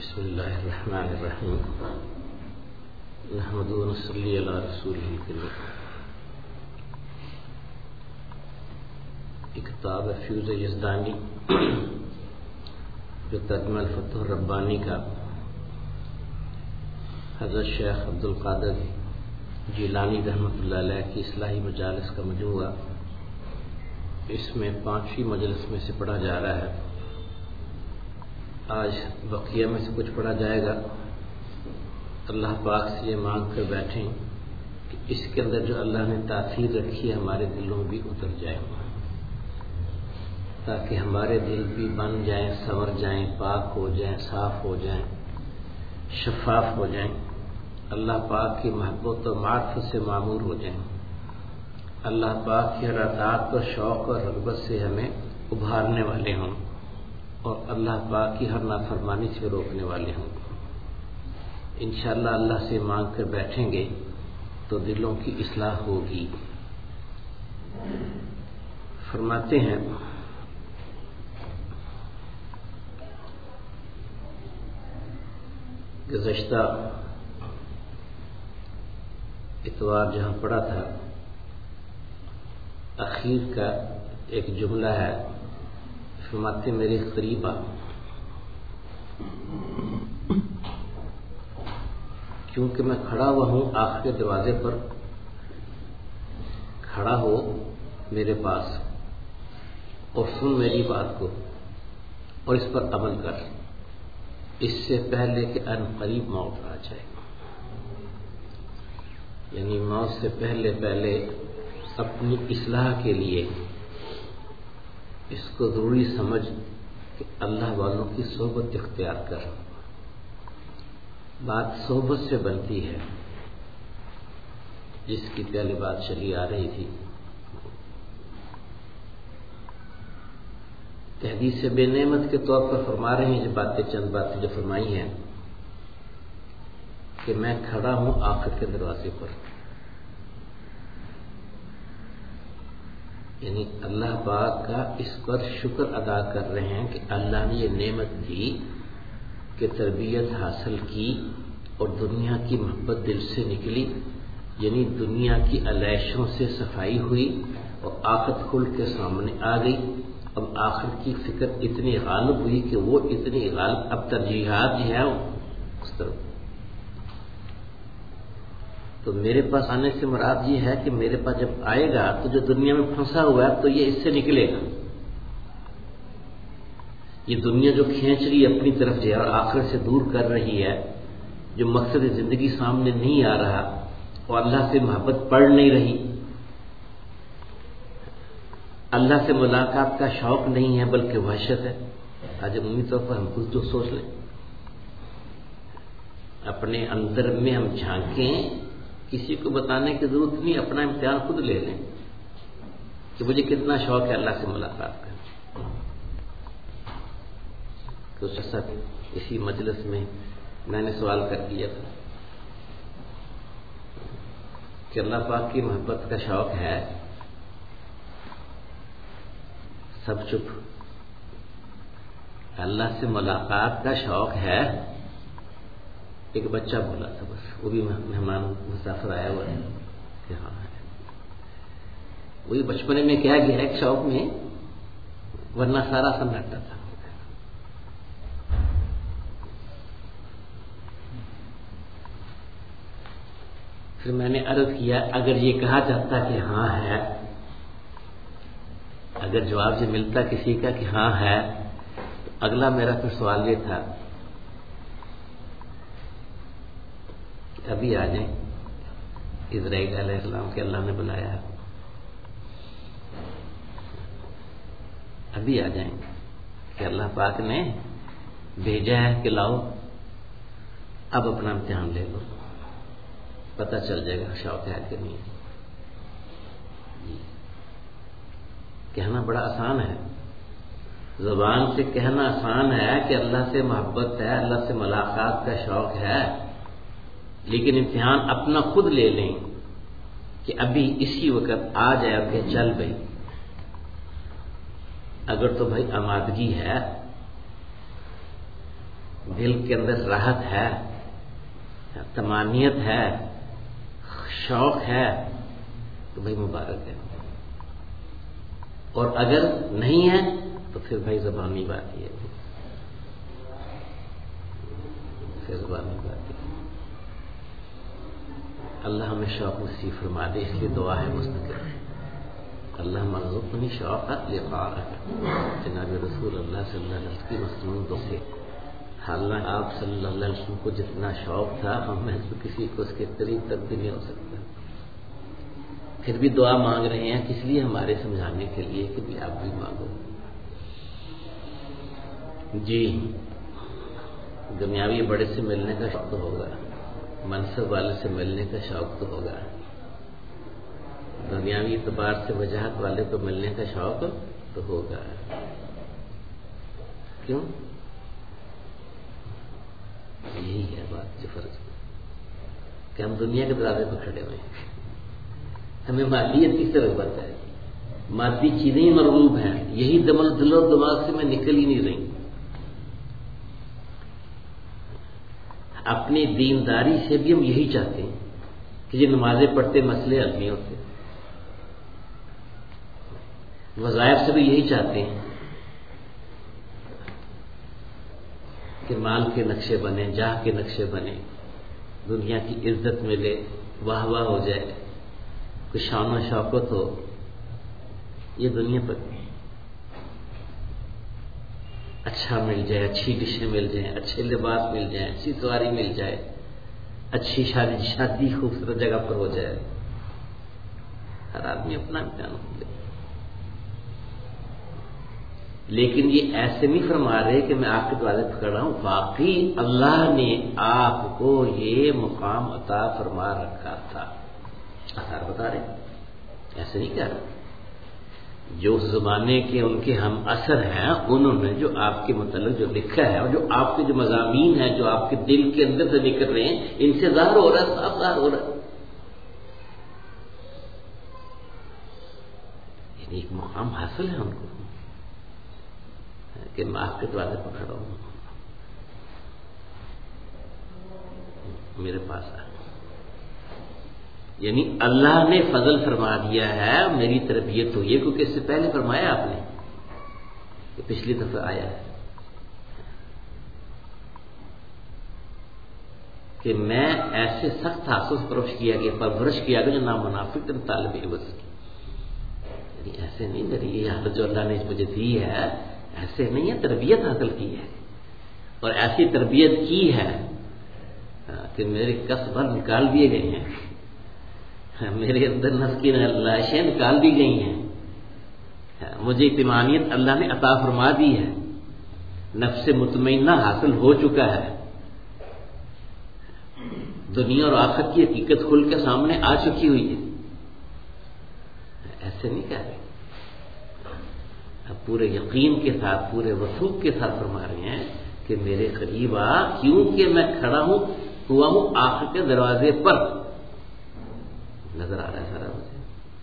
بسم اللہ الرحمن الرحیم نحمد و نصلی علی رسولہ الکریم. کتاب فیوز یزدانی جو ترجمہ الفتح الربانی کا حضرت شیخ عبدالقادر جیلانی رحمۃ اللہ علیہ کی اصلاحی مجالس کا مجموعہ، اس میں 5ویں مجلس میں سے پڑھا جا رہا ہے. آج بقیہ میں سے کچھ پڑھا جائے گا. اللہ پاک سے یہ مانگ کر بیٹھیں کہ اس کے اندر جو اللہ نے تاثیر رکھی ہے ہمارے دلوں میں بھی اتر جائے، تاکہ ہمارے دل بھی بن جائیں، سنور جائیں، پاک ہو جائیں، صاف ہو جائیں، شفاف ہو جائیں، اللہ پاک کی محبت و معرفت سے معمور ہو جائیں، اللہ پاک کی ہر اطاعت اور شوق اور رغبت سے ہمیں ابھارنے والے ہوں، اور اللہ پاک کی ہر نافرمانی سے روکنے والے ہوں. انشاءاللہ اللہ سے مانگ کر بیٹھیں گے تو دلوں کی اصلاح ہوگی. فرماتے ہیں گزشتہ اتوار جہاں پڑھا تھا، اخیر کا ایک جملہ ہے، فرماتے میرے قریب آ، کیونکہ میں کھڑا ہوا ہوں آخر کے دروازے پر، کھڑا ہو میرے پاس اور سن میری بات کو اور اس پر عمل کر، اس سے پہلے کہ ان قریب موت آ جائے. یعنی موت سے پہلے اپنی اصلاح کے لیے اس کو ضروری سمجھ کہ اللہ والوں کی صحبت اختیار کر. بات صحبت سے بنتی ہے، جس کی پہلی بات چلی آ رہی تھی. تحدیث بے نعمت کے طور پر فرما رہے ہیں چند باتیں جو فرمائی ہیں کہ میں کھڑا ہوں آخر کے دروازے پر. یعنی اللہ پاک کا اس پر شکر ادا کر رہے ہیں کہ اللہ نے یہ نعمت دی کہ تربیت حاصل کی اور دنیا کی محبت دل سے نکلی. یعنی دنیا کی علیشوں سے صفائی ہوئی اور آخرت کھل کے سامنے آ گئی. اب آخرت کی فکر اتنی غالب ہوئی کہ وہ اتنی غالب، اب ترجیحات جو ہے اس طرف. تو میرے پاس آنے سے مراد یہ ہے کہ میرے پاس جب آئے گا تو جو دنیا میں پھنسا ہوا ہے تو یہ اس سے نکلے گا. یہ دنیا جو کھینچ رہی ہے اپنی طرف جو ہے اور آخرت سے دور کر رہی ہے، جو مقصد زندگی سامنے نہیں آ رہا اور اللہ سے محبت پڑ نہیں رہی، اللہ سے ملاقات کا شوق نہیں ہے بلکہ وحشت ہے. آج عمومی طور پر ہم خود جو سوچ لیں، اپنے اندر میں ہم جھانکیں، کسی کو بتانے کی ضرورت نہیں، اپنا امتحان خود لے لیں کہ مجھے کتنا شوق ہے اللہ سے ملاقات کا. تو سب اسی مجلس میں میں نے سوال کر دیا تھا کہ اللہ پاک کی محبت کا شوق ہے، سب چپ. اللہ سے ملاقات کا شوق ہے، ایک بچہ بولا تھا بس، وہ بھی مہمان مسافر آیا ہوا ہے کہ ہاں ہے. وہی بچپنے میں کیا گیا ایک شوق میں، ورنہ سارا سناٹا تھا. پھر میں نے عرض کیا اگر یہ کہا جاتا کہ ہاں ہے، اگر جواب سے ملتا کسی کا کہ ہاں ہے، تو اگلا میرا پھر سوال یہ تھا کہ ابھی آ جائیں، اسرائیل علیہ السلام کے اللہ نے بلایا، ابھی آ جائیں کہ اللہ پاک نے بھیجا ہے کہ لاؤ، اب اپنا امتحان لے لو، پتہ چل جائے گا شوق ہے کہ نہیں. کہنا بڑا آسان ہے، زبان سے کہنا آسان ہے کہ اللہ سے محبت ہے، اللہ سے ملاقات کا شوق ہے، لیکن امتحان اپنا خود لے لیں کہ ابھی اسی وقت آ جائے کہ چل بھائی. اگر تو بھائی آمادگی ہے، دل کے اندر راحت ہے، طمانینت ہے، شوق ہے، تو بھائی مبارک ہے. اور اگر نہیں ہے تو پھر بھائی زبانی بات ہی ہے، پھر زبانی بات ہے. اللہ ہمیں شوق نصیب فرما دے، اس لیے دعا ہے مستقل، اللہ مرزقنی شوق لقاءک. جناب رسول اللہ صلی اللہ علیہ وسلم کی مصنون دعا سے، حالانکہ آپ صلی اللہ علیہ وسلم کو جتنا شوق تھا ہم میں سے کسی کو اس کے قریب تک بھی نہیں ہو سکتا، پھر بھی دعا مانگ رہے ہیں. کس لیے؟ ہمارے سمجھانے کے لیے کہ بھی آپ بھی مانگو. جی دنیاوی بڑے سے ملنے کا شوق تو ہوگا، منصب والے سے ملنے کا شوق تو ہوگا، دنیاوی اعتبار سے وجاہت والے کو ملنے کا شوق تو ہوگا. کیوں؟ یہی ہے بات جو فرض کہ ہم دنیا کے دروازے پر کھڑے ہوئے ہیں، ہمیں مادیت کی رغبت ہے، مادی چیزیں ہی مرغوب ہیں، یہی دل و دماغ سے میں نکل ہی نہیں رہی. اپنی دینداری سے بھی ہم یہی چاہتے ہیں کہ یہ نمازیں پڑھتے مسئلے حل نہیں ہوتے، وظائف سے بھی یہی چاہتے ہیں کہ مال کے نقشے بنے، جاہ کے نقشے بنے، دنیا کی عزت ملے، واہ واہ ہو جائے، کوئی شان و شوکت ہو. یہ دنیا پر اچھا مل جائے، اچھی ڈشیں مل جائیں، اچھے لباس مل جائیں، اچھی سواری مل جائے، اچھی شادی خوبصورت جگہ پر ہو جائے. ہر آدمی اپنا امتحان لے، لیکن یہ ایسے نہیں فرما رہے کہ میں آپ کے دروازے پہ کھڑا ہوں، واقعی اللہ نے آپ کو یہ مقام عطا فرما رکھا تھا. آثار بتا رہے، ایسے نہیں کہہ رہے. جو اس زمانے کے ان کے ہم اثر ہیں، انہوں نے جو آپ کے متعلق جو لکھا ہے اور جو آپ کے جو مضامین ہیں جو آپ کے دل کے اندر سے نکل رہے ہیں، ان سے ظاہر ہو رہا ہے، صاف ظاہر ہو رہا ہے. یعنی ایک مقام حاصل ہے ان کو کہ میں آپ کے دروازے پر کھڑا ہوں، میرے پاس آ. یعنی اللہ نے فضل فرما دیا ہے، میری تربیت ہوئی ہے، کیونکہ اس سے پہلے فرمایا آپ نے کہ پچھلی دفعہ آیا ہے کہ میں ایسے سخت حاصل پرورش کیا گیا جو نامنافق طالب علم کی. یعنی ایسے نہیں، میری یہ حالت جو اللہ نے مجھے دی ہے ایسے نہیں ہے، تربیت حاصل کی ہے، اور ایسی تربیت کی ہے کہ میرے کسب نکال دیے گئے ہیں، میرے اندر نفس کی لاشیں نکال دی گئی ہیں، مجھے اطمینانیت اللہ نے عطا فرما دی ہے، نفس مطمئنہ حاصل ہو چکا ہے، دنیا اور آخرت کی حقیقت کھل کے سامنے آ چکی ہوئی ہے. ایسے نہیں کہہ رہے، اب پورے یقین کے ساتھ، پورے وثوق کے ساتھ فرما رہے ہیں کہ میرے قریب آ، کیونکہ میں کھڑا ہوا ہوں آخرت کے دروازے پر. نظر آ رہا ہے سارا مجھے.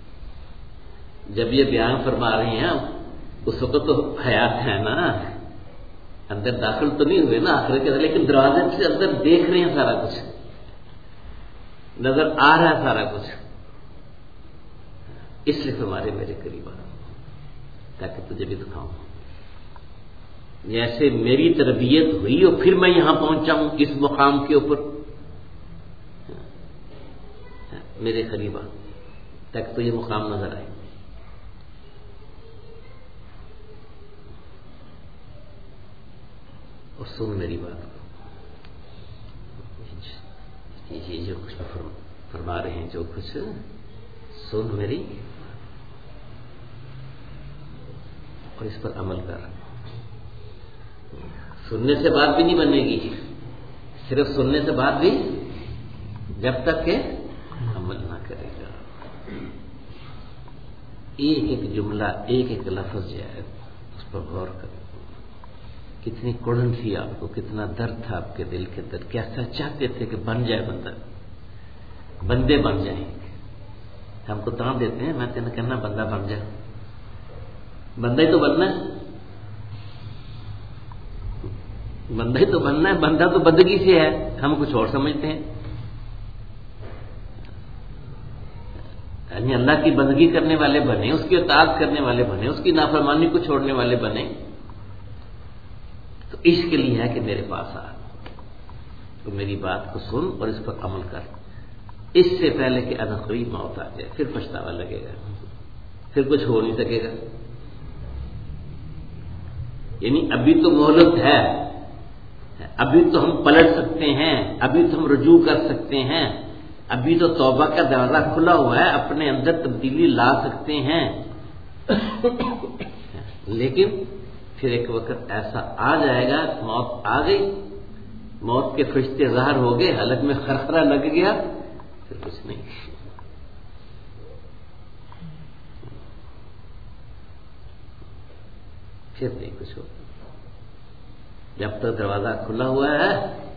جب یہ بیان فرما رہے ہیں اس وقت تو حیات ہے نا، اندر داخل تو نہیں ہوئے نا آخرت کے، لیکن دروازے سے اندر دیکھ رہے ہیں، سارا کچھ نظر آ رہا ہے، سارا کچھ. اس لیے ہمارے میرے قریب آ تاکہ تجھے بھی دکھاؤں. جیسے میری تربیت ہوئی اور پھر میں یہاں پہنچا ہوں اس مقام کے اوپر، میرے قریب آ تک تو یہ مقام نظر آئے. اور سن میری بات کو، یہ جو کچھ فرما رہے ہیں، جو کچھ سن میری اور اس پر عمل کر. سننے سے بات بھی نہیں بنے گی، صرف سننے سے بات بھی، جب تک کہ عمل نہ کرے گا. ایک ایک جملہ، ایک ایک لفظ جو ہے اس پر غور کریں. کتنی کڑن تھی آپ کو، کتنا درد تھا آپ کے دل کے اندر، کیسا چاہتے تھے کہ بن جائے بندہ، بندے بن جائیں. ہم کو تاں دیتے ہیں، میں تمہیں کہنا بندہ بن جائے، بندہ ہی تو بننا ہے. بندہ ہی تو بننا ہے، بندہ تو بندگی سے ہے، ہم کچھ اور سمجھتے ہیں. یعنی اللہ کی بندگی کرنے والے بنے، اس کی اطاعت کرنے والے بنے، اس کی نافرمانی کو چھوڑنے والے بنے، تو اس کے لیے ہے کہ میرے پاس آ تو میری بات کو سن اور اس پر عمل کر، اس سے پہلے کہ عنقریب موت آ جائے، پھر پچھتاوا لگے گا، پھر کچھ ہو نہیں سکے گا. یعنی ابھی تو مہلت ہے، ابھی تو ہم پلٹ سکتے ہیں، ابھی تو ہم رجوع کر سکتے ہیں، ابھی تو توبہ کا دروازہ کھلا ہوا ہے، اپنے اندر تبدیلی لا سکتے ہیں. لیکن پھر ایک وقت ایسا آ جائے گا، موت آ گئی، موت کے فرشتے ظاہر ہو گئے، حلق میں خرخرا لگ گیا، پھر کچھ نہیں، پھر نہیں کچھ ہوگا. جب تک دروازہ کھلا ہوا ہے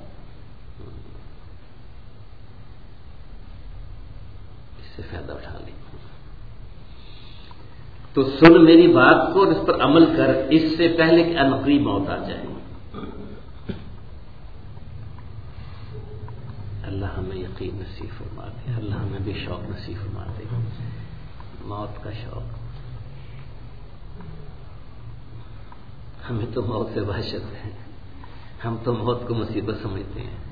اس سے فائدہ اٹھا لیں. تو سن میری بات کو اور اس پر عمل کر، اس سے پہلے کہ عنقریب موت آ جائے. اللہ ہمیں یقین نصیب فرما دے، اللہ ہمیں بھی شوق نصیب فرما دے، موت کا شوق. ہمیں تو موت سے وحشت ہے، ہم تو موت کو مصیبت سمجھتے ہیں.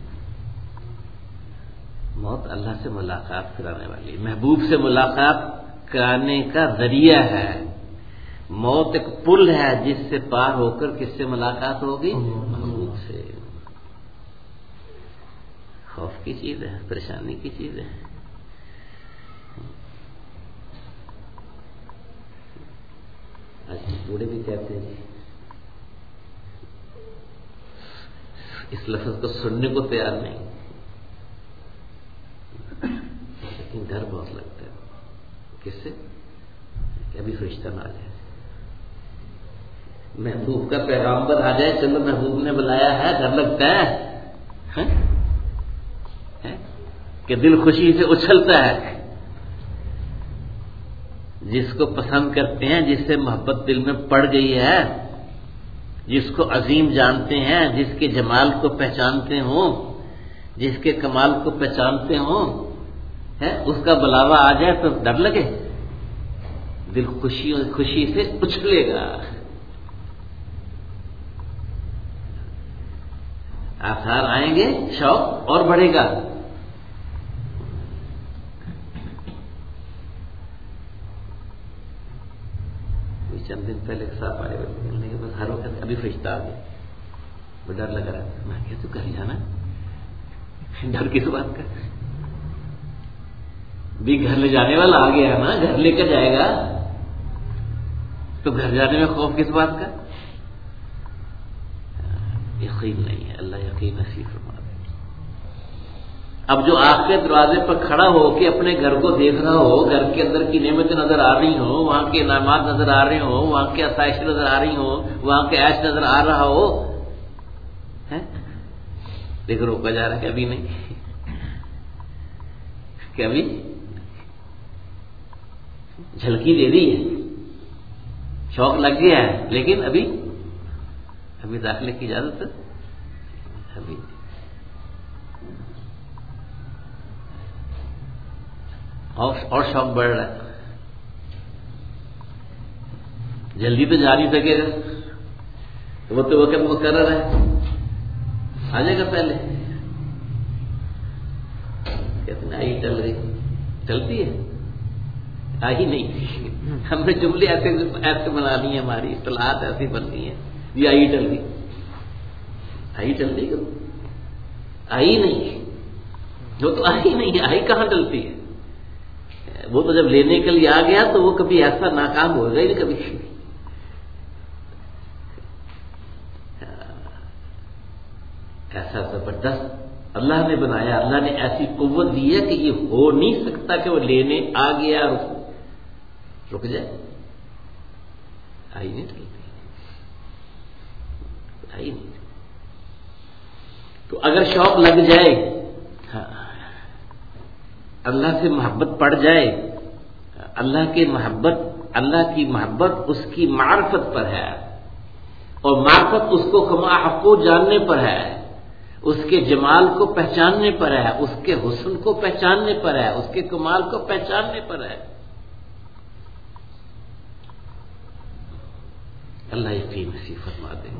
موت اللہ سے ملاقات کرانے والی، محبوب سے ملاقات کرانے کا ذریعہ ہے. موت ایک پل ہے جس سے پار ہو کر کس سے ملاقات ہوگی؟ محبوب سے. خوف کی چیز ہے، پریشانی کی چیز ہے. بوڑھے بھی کہتے ہیں اس لفظ کو سننے کو تیار نہیں، لیکن ڈر بہت لگتا ہے. کس سے؟ کہ ابھی فرشتہ نہ آ جائے، محبوب کا پیغامبر آ جائے، چلو محبوب نے بلایا ہے، ڈر لگتا ہے کہ دل خوشی سے اچھلتا ہے. جس کو پسند کرتے ہیں، جس سے محبت دل میں پڑ گئی ہے، جس کو عظیم جانتے ہیں، جس کے جمال کو پہچانتے ہوں، جس کے کمال کو پہچانتے ہوں، اس کا بلاوا آ جائے تو ڈر لگے، دل خوشی سے اچھلے گا. آثار آئیں گے، شوق اور بڑھے گا. چند دن پہلے صاحب آئے ہوئے ملنے کے بعد ہر وقت ابھی فرشتہ آ گیا، وہ ڈر لگ رہا ہے. میں کہا تو گھر جانا، ڈر کس بات کا؟ بھی گھر لے جانے والا آ گیا نا، گھر لے کر جائے گا تو گھر جانے میں خوف کس بات کا؟ یقین نہیں ہے. اللہ یقین نصیب فرما دے. اب جو آگ کے دروازے پر کھڑا ہو کے اپنے گھر کو دیکھ رہا ہو، گھر کے اندر کی نعمتیں نظر آ رہی ہوں، وہاں کے انعامات نظر آ رہے ہوں، وہاں کے آسائش نظر آ رہی ہوں، وہاں کے عیش نظر آ رہا ہو، لیکن روکا جا رہا ہے کہ ابھی نہیں، کہ ابھی جھلکی دے دی ہے، شوق لگ گیا ہے، لیکن ابھی داخلے کی اجازت ابھی. اور شوق بڑھ رہا ہے، جلدی تو جا نہیں سکے گا، وہ تو وقت مقرر ہے، آ جائے گا پہلے. کہتے ہیں آئی چل رہی، چلتی ہے، آئی نہیں. ہم نے جملے ایسے بنا لی ہیں، ہماری اصطلاحات ایسی بن گئی ہیں، یہ آئی چل گئی، آئی چل رہی، آئی نہیں، جو تو آئی نہیں ہے، آئی کہاں چلتی ہے؟ وہ تو جب لینے کے لیے آ گیا تو وہ کبھی ایسا ناکام ہو گا ہی نہیں کبھی. ایسا زبردست اللہ نے بنایا، اللہ نے ایسی قوت دی ہے کہ یہ ہو نہیں سکتا کہ وہ لینے آ گیا رک جائے. آئی نہیں چلتی، آئی نہیں. تو اگر شوق لگ جائے، اللہ سے محبت پڑ جائے، اللہ کی محبت اس کی معرفت پر ہے، اور معرفت اس کو کما حق کو جاننے پر ہے، اس کے جمال کو پہچاننے پر ہے، اس کے حسن کو پہچاننے پر ہے، اس کے کمال کو پہچاننے پر ہے۔ اللہ یقین نصیب فرما دے۔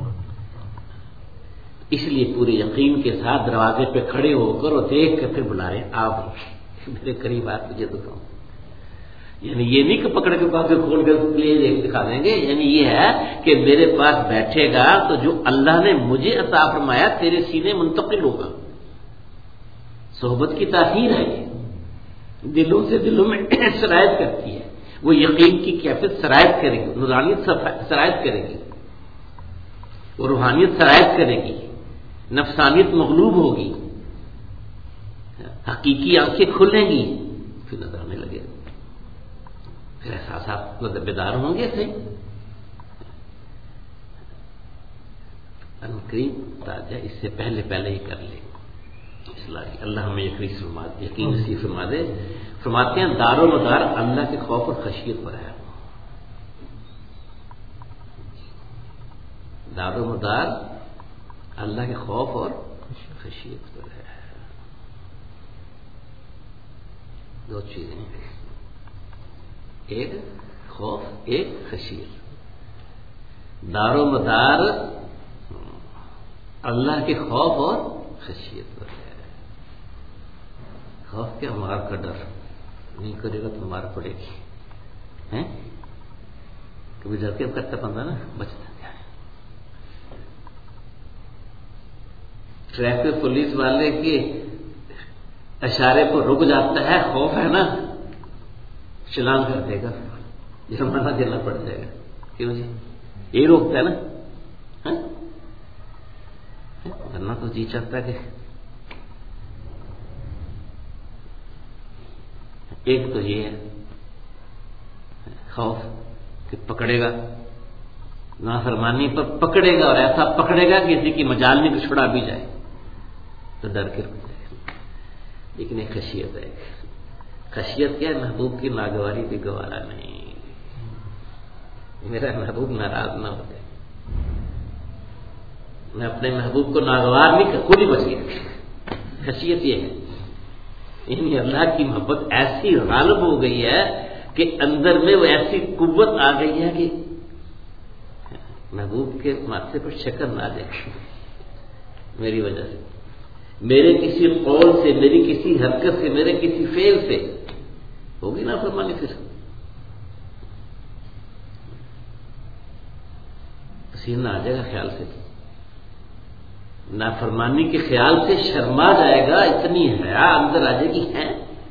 اس لیے پورے یقین کے ساتھ دروازے پہ کھڑے ہو کر اور دیکھ کر پھر بلا رہے ہیں، آپ میرے قریب آپ مجھے دکھاؤ۔ یعنی یہ نہیں کہ پکڑ کے پاس کھول کر دکھا دیں گے، یعنی یہ ہے کہ میرے پاس بیٹھے گا تو جو اللہ نے مجھے عطا فرمایا تیرے سینے منتقل ہوگا۔ صحبت کی تاثیر ہے، یہ دلوں سے دلوں میں سرایت کرتی ہے، وہ یقین کی کیفیت سرایت کرے گی، نورانیت سرایت کرے گی، وہ روحانیت سرایت کرے گی، نفسانیت مغلوب ہوگی، حقیقی آنکھیں کھلیں گی، پھر نظر آنے لگے، پھر احساسات مطلب بیدار ہوں گے تھے۔ قریب تاجہ اس سے پہلے ہی کر لے اللہ ہمیں یقین نصیب فرما دے۔ فرماتے ہیں دار و مدار اللہ کے خوف اور خشیت پر ہے، دار و مدار اللہ کے خوف اور خشیت پر ہے۔ دو چیزیں، ایک خوف ایک خشیت، دار و مدار اللہ کے خوف اور خشیت پر ہے۔ خوف کیا؟ مار کا ڈر، نہیں کرے گا تو مار پڑے گی، کبھی ڈر کے کرتا بندہ نا بچتا کیا ہے۔ ٹریفک پولیس والے کے اشارے پر رک جاتا ہے، خوف ہے نا، چلان کر دے گا، جرمانہ دینا پڑ جائے گا، کیوں جی؟ یہی روکتا ہے نا، ورنہ تو جی چاہتا ہے کہ ایک تو یہ ہے خوف کہ پکڑے گا، نافرمانی پر پکڑے گا، اور ایسا پکڑے گا کہ کسی کی مجال میں کہ چھڑا بھی جائے تو ڈر کے رک جائے گا۔ لیکن ایک خشیت ہے، خشیت کیا ہے؟ محبوب کی ناگواری بھی گوارا نہیں، میرا محبوب ناراض نہ ہو جائے، میں اپنے محبوب کو ناگوار نہیں کر، خود ہی بچ گیا۔ خشیت یہ ہے، یعنی اللہ کی محبت ایسی غالب ہو گئی ہے کہ اندر میں وہ ایسی قوت آ گئی ہے کہ محبوب کے ماتھے پر شکر نہ آ جائے میری وجہ سے، میرے کسی قول سے، میری کسی حرکت سے، میرے کسی فعل سے ہوگی نا فرمانی، پھر پسینہ آ جائے گا خیال سے، نافرمانی کے خیال سے شرما جائے گا، اتنی حیا اندر آ جائے گی، ہے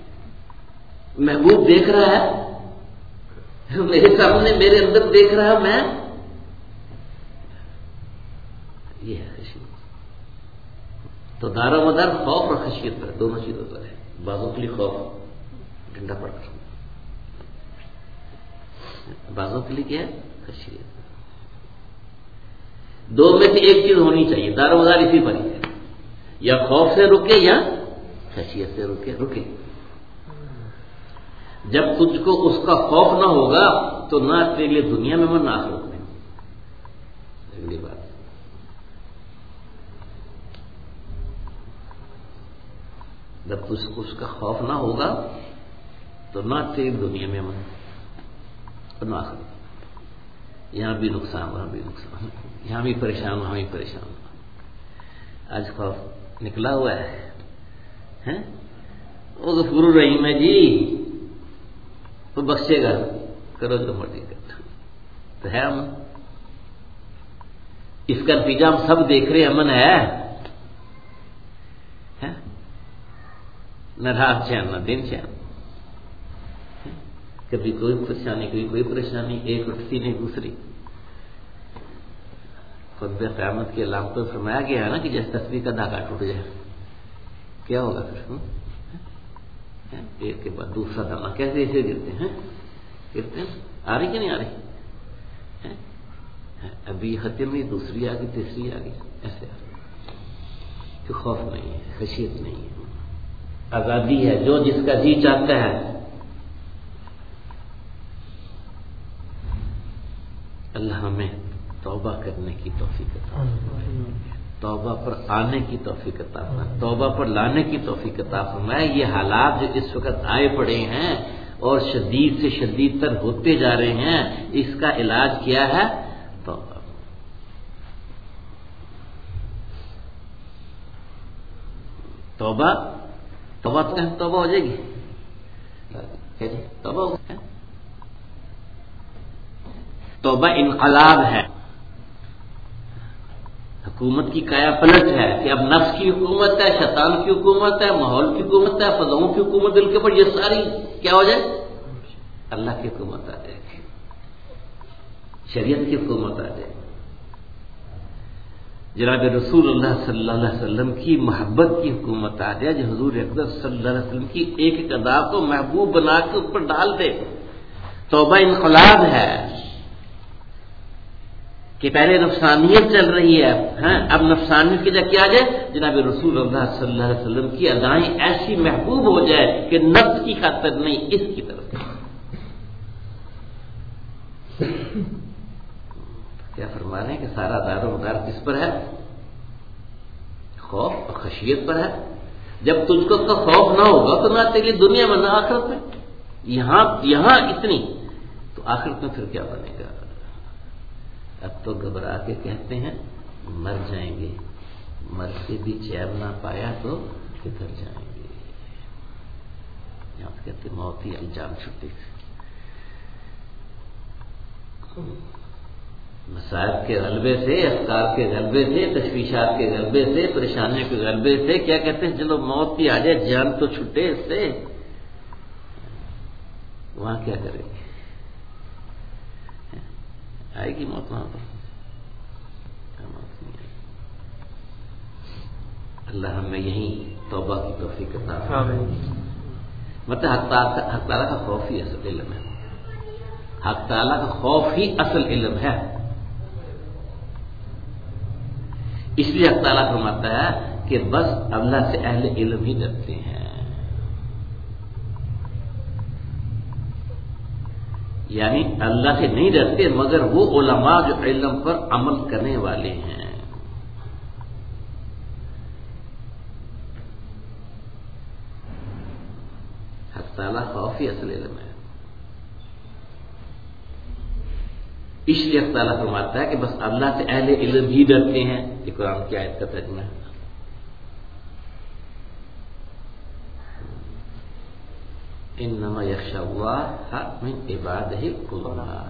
محبوب دیکھ رہا ہے میرے سامنے، میرے اندر دیکھ رہا، میں یہ ہے خشیت۔ تو دار و مدار خوف اور خشیت پر، دونوں چیزوں پر ہے۔ بعضوں کے لیے خوف ڈنڈا پڑ کر، بعضوں کے لیے کیا ہے؟ خشیت۔ دو میں سے ایک چیز ہونی چاہیے، دار و مدار اسی پر ہی ہے، یا خوف سے رکے یا خشیت سے رکے۔ جب تجھ کو اس کا خوف نہ ہوگا تو نہ تیرے لیے دنیا میں نہ آخرت میں۔ اگلی بات، جب تجھ کو اس کا خوف نہ ہوگا تو نہ تیری دنیا میں من اور نہ آخرت، یہاں بھی نقصان وہاں بھی نقصان، یہاں بھی پریشان وہاں بھی پریشان۔ آج خوف نکلا ہوا ہے، وہ غفور الرحیم ہے جی، وہ بخشے گا، کرو جو مرضی کرتا تو ہے امن۔ اس کا نتیجہ ہم سب دیکھ رہے، امن ہے، نہ رات چین نہ دن چین، کبھی کوئی پریشانی کبھی کوئی پریشانی، ایک اٹھتی نہیں دوسری۔ خطبہ قیامت کی علامت پر فرمایا گیا ہے نا کہ جیسے تسبیح کا دھاگا ٹوٹ جائے کیا ہوگا پھر؟ ایک کے بعد دوسرا دانا کیسے ایسے گرتے ہیں، آ رہی کہ نہیں آ رہی؟ ابھی ختم نہیں، دوسری آ گئی، تیسری آ گئی، ایسے آ رہی۔ کہ خوف نہیں ہے، خشیت نہیں ہے، آزادی ہے، جو جس کا جی چاہتا ہے۔ اللہ ہمیں توبہ کرنے کی توفیق عطا فرمائے، توبہ پر آنے کی توفیق عطا فرمائے، توبہ پر لانے کی توفیق عطا فرمائے۔ یہ حالات جو اس وقت آئے پڑے ہیں اور شدید سے شدید تر ہوتے جا رہے ہیں، اس کا علاج کیا ہے؟ توبہ۔ توبہ توبہ تو توبہ ہو جائے گی، توبہ ہو گئی۔ توبہ انقلاب ہے، حکومت کی کایا پلٹ ہے کہ اب نفس کی حکومت ہے، شیطان کی حکومت ہے، ماحول کی حکومت ہے، فضاؤں کی حکومت، دل کے اوپر یہ ساری کیا ہو جائے؟ اللہ کی حکومت آ جائے گی، شریعت کی حکومت آ جائے گی، جناب رسول اللہ صلی اللہ علیہ وسلم کی محبت کی حکومت آ جائے، جو حضور اکرم صلی اللہ علیہ وسلم کی ایک ایک ادا کو محبوب بنا کے اوپر ڈال دے۔ توبہ انقلاب ہے کہ پہلے نفسانیت چل رہی ہے، اب نفسانیت کی جگہ کیا جائے؟ جناب رسول اللہ صلی اللہ علیہ وسلم کی ادائیں ایسی محبوب ہو جائے کہ نفس کی خاطر نہیں، اس کی طرف۔ کیا فرما رہے ہیں کہ سارا دار و مدار کس پر ہے؟ خوف اور خشیت پر ہے۔ جب تجھ کو اس کا خوف نہ ہوگا تو نہ تیری دنیا میں نہ آخرت میں، یہاں اتنی تو آخرت میں پھر کیا بنے گا؟ اب تو گھبرا کے کہتے ہیں مر جائیں گے، مر کے بھی چین نہ پایا تو کدھر جائیں گے؟ یہاں کہتے موت ہی الجام چھٹی۔ مصائب کے غلبے سے، افکار کے غلبے سے، تشویشات کے غلبے سے، پریشانیوں کے غلبے سے کیا کہتے ہیں؟ چلو موت ہی آ جائے، جان تو چھٹے اس سے۔ وہاں کیا کریں گے؟ آئے گی موت وہاں پر؟ اللہ ہمیں یہیں توبہ کی توفیق عطا فرمائے۔ مطلب حق تعالیٰ کا خوف ہی اصل علم ہے، حق تعالیٰ کا خوف ہی اصل علم ہے۔ اس لیے حق تعالیٰ فرماتا ہے کہ بس اللہ سے اہل علم ہی ڈرتے ہیں، یعنی اللہ سے نہیں ڈرتے مگر وہ علماء جو علم پر عمل کرنے والے ہیں۔ حق تعالیٰ خوف ہی اصل علم ہے۔ اس لیے حق تعالیٰ فرماتا ہے کہ بس اللہ سے اہل علم ہی ڈرتے ہیں۔ یہ قرآن کی آیت کا ترجمہ ہے۔ انما یخشی اللہ من عبادہ العلماء،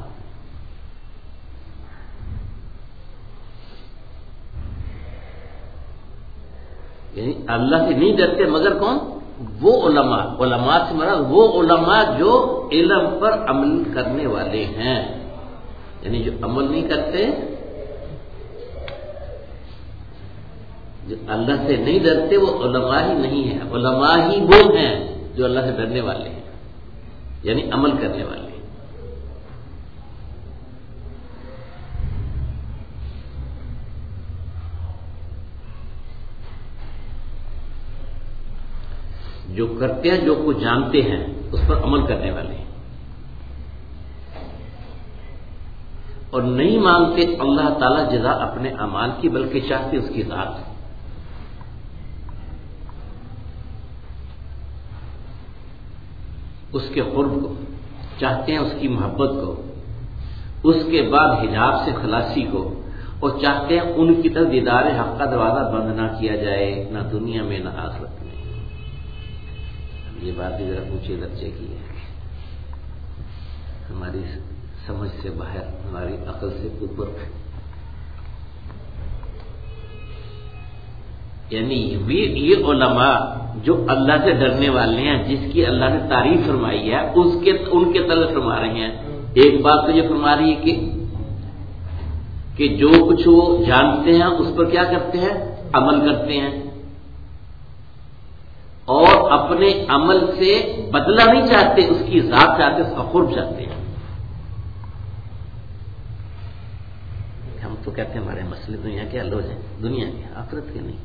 یعنی اللہ سے نہیں ڈرتے مگر کون؟ وہ علماء۔ علماء سے مراد وہ علماء جو علم پر عمل کرنے والے ہیں، یعنی جو عمل نہیں کرتے، جو اللہ سے نہیں ڈرتے وہ علماء ہی نہیں ہیں، علماء ہی وہ ہیں جو اللہ سے ڈرنے والے ہیں، یعنی عمل کرنے والے ہیں۔ جو کرتے ہیں، جو کچھ جانتے ہیں اس پر عمل کرنے والے ہیں، اور نہیں مانگتے اللہ تعالی جزا اپنے اعمال کی، بلکہ چاہتے اس کی ذات، اس کے قرب کو چاہتے ہیں، اس کی محبت کو، اس کے بعد حجاب سے خلاصی کو، اور چاہتے ہیں ان کی طرف دیدار حق کا دروازہ بند نہ کیا جائے، نہ دنیا میں نہ آخرت میں۔ یہ بات بھی ذرا اونچے درجے کی ہے، ہماری سمجھ سے باہر، ہماری عقل سے اوپر، یعنی یہ علماء جو اللہ سے ڈرنے والے ہیں، جس کی اللہ نے تعریف فرمائی ہے، ان کے طرف فرما رہے ہیں۔ ایک بات تو یہ فرما رہی ہے کہ جو کچھ وہ جانتے ہیں اس پر کیا کرتے ہیں؟ عمل کرتے ہیں، اور اپنے عمل سے بدلہ نہیں چاہتے، اس کی ذات چاہتے، اس کا قرب چاہتے ہیں۔ ہم تو کہتے ہیں ہمارے مسئلے دنیا کے حل ہو جائیں، دنیا کے، آخرت کے نہیں۔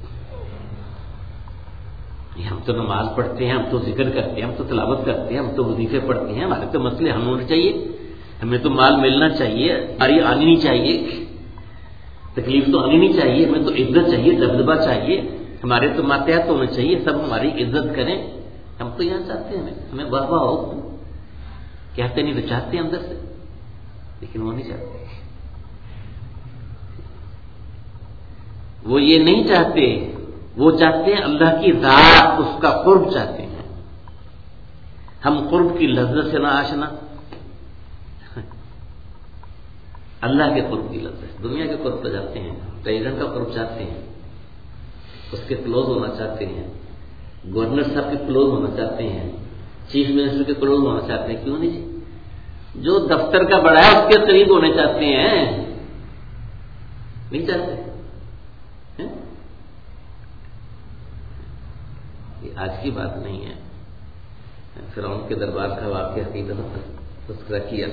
ہم تو نماز پڑھتے ہیں، ہم تو ذکر کرتے ہیں، ہم تو تلاوت کرتے ہیں، ہم تو وظیفے پڑھتے ہیں، ہمارے تو مسئلے حل ہونے چاہیے، ہمیں تو مال ملنا چاہیے، آنی نہیں چاہیے، تکلیف تو آنی نہیں چاہیے، ہمیں تو عزت چاہیے، دبدبہ چاہیے، ہمارے تو ماتحت ہونا چاہیے، سب ہماری عزت کریں. ہم تو یہاں چاہتے ہیں ہمیں واہ واہ ہو، کہتے نہیں تو چاہتے ہیں اندر سے، لیکن وہ نہیں چاہتے. وہ یہ نہیں چاہتے، وہ چاہتے ہیں اللہ کی ذات، اس کا قرب چاہتے ہیں. ہم قرب کی لذت سے نہ آشنا، اللہ کے قرب کی لذت. دنیا کے قرب تو جاتے ہیں، پریزیڈنٹ کا قرب چاہتے ہیں، اس کے کلوز ہونا چاہتے ہیں، گورنر صاحب کے کلوز ہونا چاہتے ہیں، چیف منسٹر کے کلوز ہونا چاہتے ہیں. کیوں نہیں جی؟ جو دفتر کا بڑا ہے اس کے قریب ہونے چاہتے ہیں، نہیں چاہتے. یہ آج کی بات نہیں ہے. فرعون کے دربار کا واقعہ عقیدت تذکرہ کیا.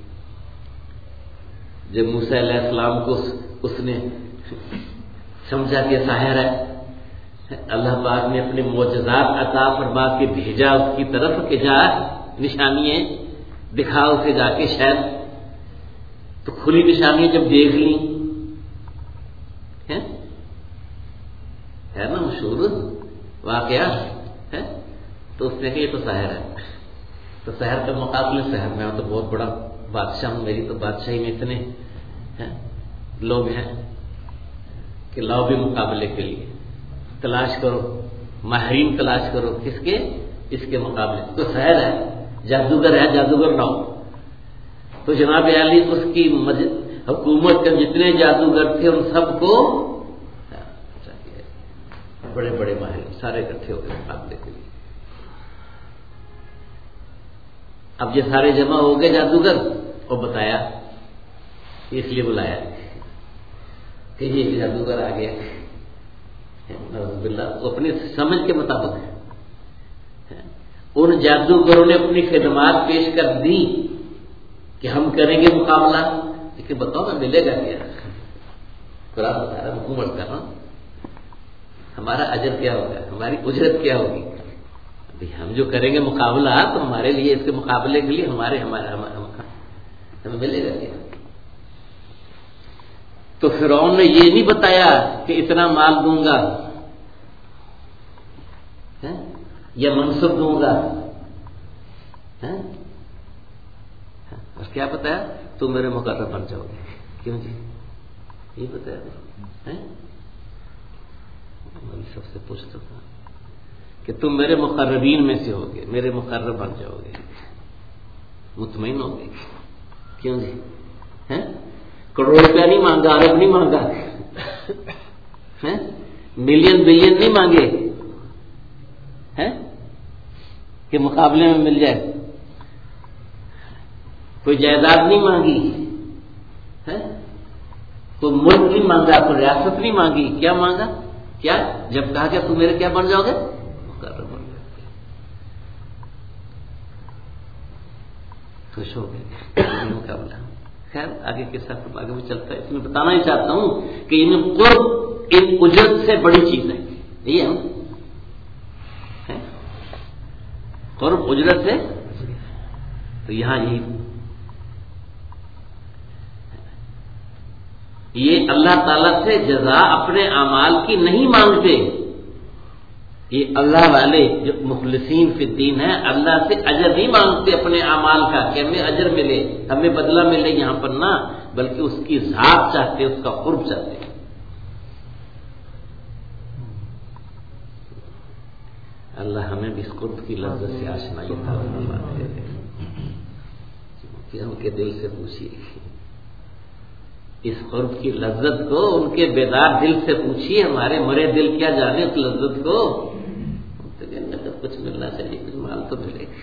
جب موسیٰ علیہ السلام کو اس نے سمجھا کہ ساحر ہے، اللہ پاک نے اپنے معجزات عطا فرما کے بھیجا اس کی طرف کہ جا نشانیاں دکھا اسے جا کے. شاید تو کھلی نشانیاں جب دیکھ لی ہے نا مشہور واقعہ ہے، تو اس نے کہ یہ تو ساحر ہے. تو ساحر کا مقابلے ساحر میں تو بہت بڑا بادشاہ ہوں، میری تو بادشاہی میں اتنے لوگ ہیں کہ لاؤ بھی مقابلے کے لیے تلاش کرو، ماہرین تلاش کرو. کس کے؟ اس کے مقابلے. تو ساحر ہے، جادوگر ہے، جادوگر لاؤ. تو جناب علی اس کی حکومت کے جتنے جادوگر تھے ان سب کو بڑے بڑے ماہر سارے اکٹھے ہو گئے مقابلے کے لیے. اب یہ سارے جمع ہو گئے جادوگر، اور بتایا اس لیے بلایا کہ یہ جادوگر آ گیا. نعوذ باللہ، وہ اپنی سمجھ کے مطابق ہے. ان جادوگروں نے اپنی خدمات پیش کر دی کہ ہم کریں گے مقابلہ، لیکن بتاؤ میں ملے گا کیا؟ قرآن بتا رہا، حکومت کر رہا ہوں، ہمارا اجر کیا ہوگا، ہماری اجرت کیا ہوگی؟ ہم جو کریں گے مقابلہ تو ہمارے لیے، اس کے مقابلے کے لیے ہمیں ملے گا کیا؟ تو فرعون نے یہ نہیں بتایا کہ اتنا مال دوں گا یا منصب دوں گا، اور کیا بتایا؟ تم میرے مقرب بن جاؤ گے. کیوں جی؟ یہ بتایا. میں سب سے پوچھتا تھا کہ تم میرے مقربین میں سے ہوگے، میرے مقرب بن جاؤ گے، مطمئن ہوگے. کیوں جی؟ کروڑ روپیہ نہیں مانگا، ارب نہیں مانگا، ملین بلین نہیں مانگے کہ مقابلے میں مل جائے. کوئی جائیداد نہیں مانگی، کوئی ملک نہیں مانگا، کوئی ریاست نہیں مانگی. کیا مانگا؟ کیا جب کہا کہ تم میرے کیا بن جاؤ گے؟ مقرر بن جاؤ گے. خوش ہو گئے مقابلہ. خیر آگے کے ساتھ آگے بھی چلتا ہے. اس میں بتانا ہی چاہتا ہوں کہ ان قرب ان اجرت سے بڑی چیز ہے. یہ ہم قرب اجرت سے، تو یہاں یہ اللہ تعالیٰ سے جزا اپنے اعمال کی نہیں مانگتے. یہ اللہ والے جو مخلصین فی الدین ہیں اللہ سے اجر نہیں مانگتے اپنے اعمال کا کہ ہمیں اجر ملے، ہمیں بدلہ ملے یہاں پر، نہ، بلکہ اس کی ذات چاہتے، اس کا قرب چاہتے. اللہ ہمیں بھی اس قرب کی لذت سے آشنائی عطا فرمائے کہ ہم کے دل سے پوچھیے اس قرب کی لذت کو، ان کے بیدار دل سے پوچھیے. ہمارے مرے دل کیا جانے اس لذت کو. تو کچھ ملنا چاہیے، کچھ مال تو ملے گا.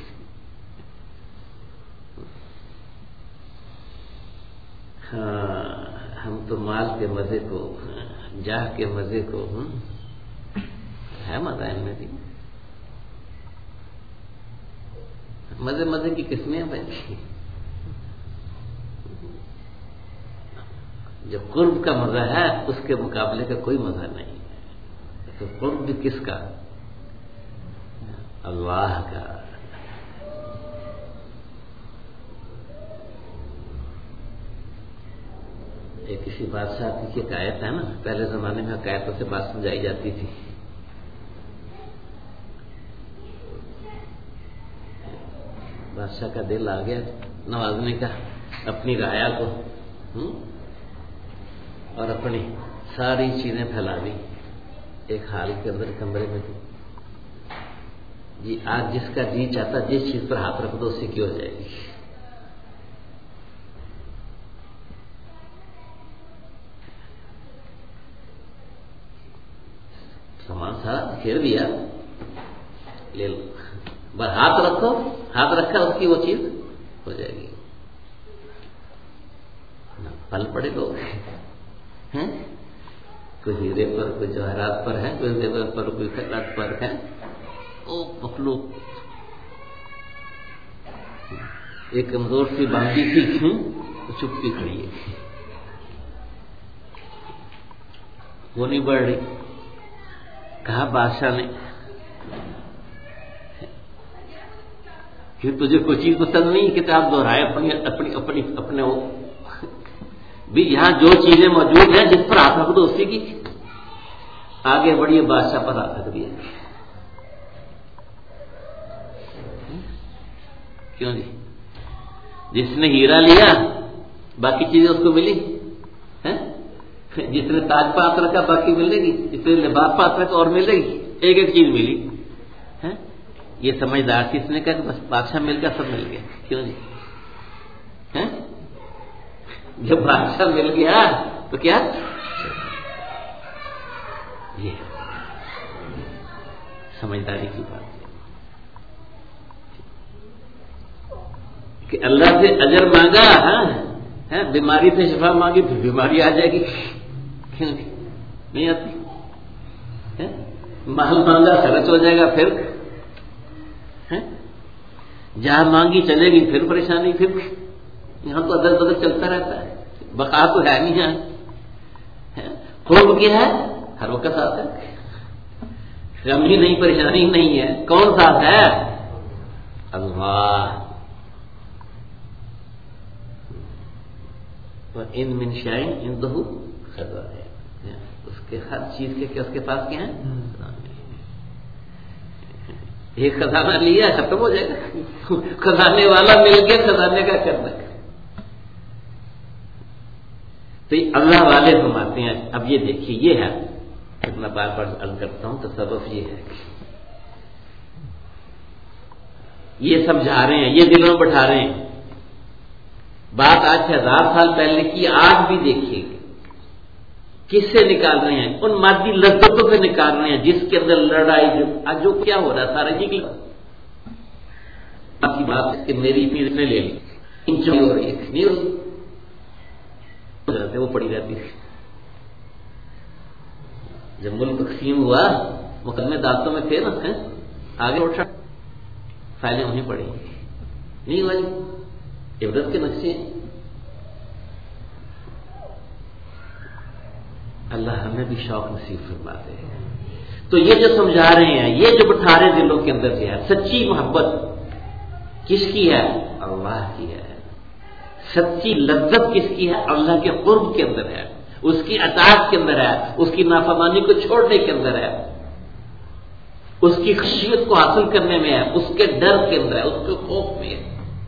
ہاں ہم تو مال کے مزے کو، جاہ کے مزے کو، ہے مزہ ان میں بھی. مزے مزے کی قسمیں ہیں بھائی. جو قرب کا مزہ ہے اس کے مقابلے کا کوئی مزہ نہیں. تو قرب کس کا؟ اللہ کا. ایک کسی بادشاہ کی حکایت ہے نا، پہلے زمانے میں حکایتوں سے بات سمجھائی جاتی تھی. بادشاہ کا دل آ گیا نوازنے کا اپنی رعایا کو، اور اپنی ساری چیزیں پھیلا دی ایک حال کے اندر کمرے میں. جی آج جس کا جی چاہتا جس چیز پر ہاتھ رکھ دو اسی کی ہو جائے گی. سامان سارا پھیر دیا، لے لو، بس ہاتھ رکھو، ہاتھ رکھا اس کی وہ چیز ہو جائے گی. پھل پڑے لوگ کوئی ہیرے پر، کوئی جواہرات پر ہے، کوئی زیور پر، کوئی خیرات پر ہے. او مخلوق ایک کمزور سی باندھی تھی، چپ کی کھڑی ہے، وہ نہیں بڑھ رہی. کہا بادشاہ نے کہ تجھے کوئی چیز پسند نہیں کہ آپ دہرائے اپنے وہ بھی یہاں جو چیزیں موجود ہیں جس پر ہاتھ رکھ دو اسی کی. آگے بڑھیے بادشاہ پر ہاتھ رکھ دیا. کیوں جی؟ جس نے ہیرا لیا باقی چیزیں اس کو ملی، جس نے تاج پاس رکھا باقی ملے گی، جس نے لباس پاس رکھا اور ملے گی، ایک ایک چیز ملی. یہ سمجھدار تھی، اس نے کہا کہ بس بادشاہ مل گیا سب مل گیا. کیوں جی؟ جب بادشاہ مل گیا تو کیا یہ سمجھداری کی بات کہ اللہ سے اجر مانگا، بیماری سے شفا مانگی پھر بیماری آ جائے گی. کیوں نہیں آتی؟ مال مانگا خرچ ہو جائے گا، پھر جہاں مانگی چلے گی پھر پریشانی. پھر یہاں تو ادر بدر چلتا رہتا ہے، بقا تو ہے نہیں. یہاں خوب کیا ہے ہر وقت ساتھ ہے، غم ہی نہیں پریشانی نہیں ہے. کون ساتھ ہے؟ اللہ. ان من شیء عنده خزائن، اس کے ہر چیز کے اس کے پاس کیا ہے؟ ایک خزانہ لیا ختم ہو جائے گا. خزانے والا مل گیا، خزانے کا کرنا. تو اللہ والے فرماتے ہیں. اب یہ دیکھیے، یہ ہے میں بار بار عرض کرتا ہوں، تصوف یہ ہے، یہ سمجھا رہے ہیں، یہ دلوں میں بٹھا رہے ہیں. بات آج سے 1000 سال پہلے کی آج بھی دیکھیے کس سے نکال رہے ہیں؟ ان مادی لذتوں سے نکال رہے ہیں جس کے اندر لڑائی. جو کیا ہو رہا ہے سارا جی کی بات ہے کہ میری اتنی نے لے لی، انچوں ہو رہی ہے، نہیں ہو رہی، وہ پڑی رہتی ہے. جب ملک تقسیم ہوا مقدمے عدالتوں میں تھے نا، آگے اٹھا فائلیں وہیں پڑی، نہیں ہوا جی. عبرت کے نقشے اللہ ہمیں بھی شوق نصیب فرماتے ہیں. تو یہ جو سمجھا رہے ہیں، یہ جو بٹھا رہے دلوں کے اندر سے ہے، سچی محبت کس کی ہے؟ اللہ کی ہے. سچی لذت کس کی ہے؟ اللہ کے قرب کے اندر ہے، اس کی اطاعت کے اندر ہے، اس کی نافرمانی کو چھوڑنے کے اندر ہے، اس کی خشیت کو حاصل کرنے میں ہے، اس کے ڈر کے اندر ہے، اس کے خوف میں ہے.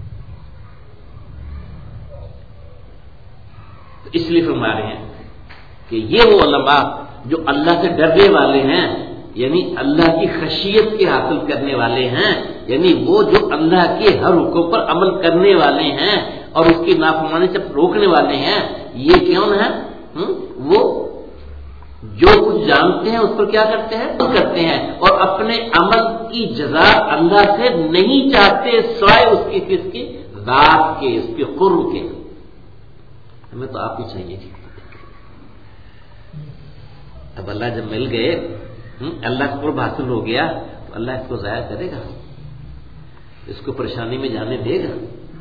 اس لیے فرما رہے ہیں کہ یہ وہ علماء جو اللہ سے ڈرنے والے ہیں، یعنی اللہ کی خشیت کے حاصل کرنے والے ہیں، یعنی وہ جو اللہ کے ہر حکم پر عمل کرنے والے ہیں اور اس کی نافرمانی سے روکنے والے ہیں. یہ کون ہے؟ وہ جو کچھ جانتے ہیں اس پر کیا کرتے ہیں اور اپنے عمل کی جزا اللہ سے نہیں چاہتے سوائے اس کی ذات کے، اس کے قرب کے. ہمیں تو آپ ہی چاہیے جی. اب اللہ جب مل گئے، اللہ کا قرب حاصل ہو گیا تو اللہ اس کو ضائع کرے گا؟ اس کو پریشانی میں جانے دے گا؟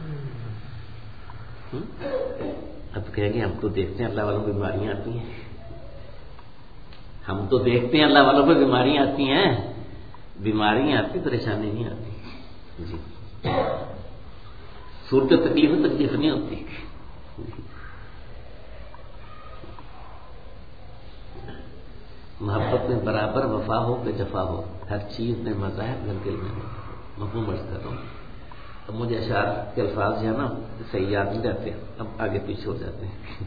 اب کہیں گے ہم تو دیکھتے ہیں اللہ والوں کو بیماریاں آتی ہیں، ہم تو دیکھتے ہیں اللہ والوں کو بیماریاں آتی ہیں. بیماریاں آتی، پریشانی نہیں آتی جی. صورت تکلیف نہیں ہوتی. محبت میں برابر وفا ہو کہ جفا ہو، ہر چیز میں مزہ ہے، گھر دل میں مفہوم عرض کر رہا ہوں. اب مجھے اشعار کے الفاظ جو ہے نا صحیح یاد نہیں رہتے، اب آگے پیچھے ہو جاتے ہیں.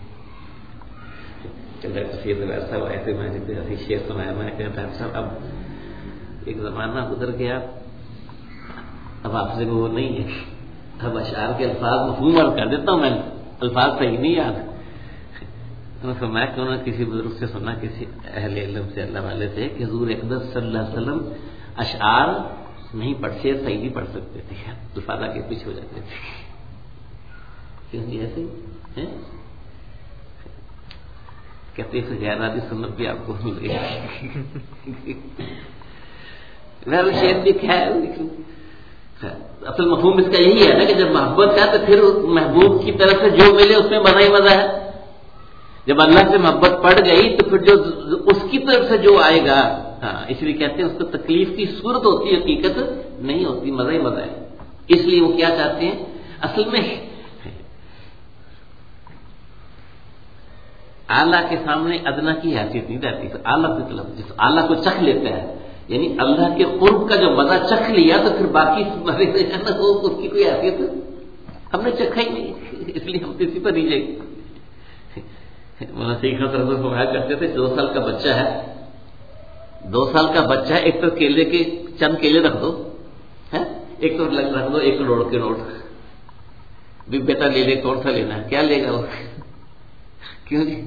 صاحب ایسے میں نے شعر سنایا، میں کہتا صاحب اب ایک زمانہ گزر گیا، اب آپ سے وہ نہیں ہے، اب اشعار کے الفاظ مفہوم عرض کر دیتا ہوں، میں الفاظ صحیح نہیں یاد. فرمایا کہ انہوں نے کسی بزرگ سے سنا، کسی اہل علم سے، اللہ والے سے، کہ حضور اقدس صلی اللہ علیہ وسلم اشعار نہیں پڑھتے، صحیح نہیں پڑھ سکتے تھے، الفاظ کے پیچھے ہو جاتے تھے. کیوں ایسے ہیں؟ کہتے ہیں غیر عادی سنت بھی آپ کو مل گئی. شعر بھی خیر، اصل مفہوم اس کا یہی ہے نا کہ جب محبت ہے تو پھر محبوب کی طرف سے جو ملے اس میں مزہ ہی مزہ ہے. جب اللہ سے محبت پڑ گئی تو پھر جو اس کی طرف سے جو آئے گا، ہاں اس لیے کہتے ہیں اس کو تکلیف کی صورت ہوتی، حقیقت نہیں ہوتی، مزہ ہی مزہ ہے. اس لیے وہ کیا چاہتے ہیں اصل میں، اعلیٰ کے سامنے ادنا کی حیثیت نہیں رہتی. اعلیٰ کی طرف جس اعلیٰ کو چکھ لیتا ہے، یعنی اللہ کے قرب کا جو مزہ چکھ لیا تو پھر باقی مزے سے ہے نا وہ اس کی کوئی حیثیت ہم نے چکھا ہی نہیں، اس لیے ہم کسی پر نہیں جائیں گے. مولانا سیخ حسن فرمایا کرتے تھے 2 سال کا بچہ ہے، 2 سال کا بچہ ہے، ایک تو کیلے کے چند کیلے رکھ دو، ایک تو رکھ دو 1 کروڑ کے نوٹ، بھی بیٹا لے لے، کون سا لینا ہے، کیا لے گا وہ؟ کیوں جی؟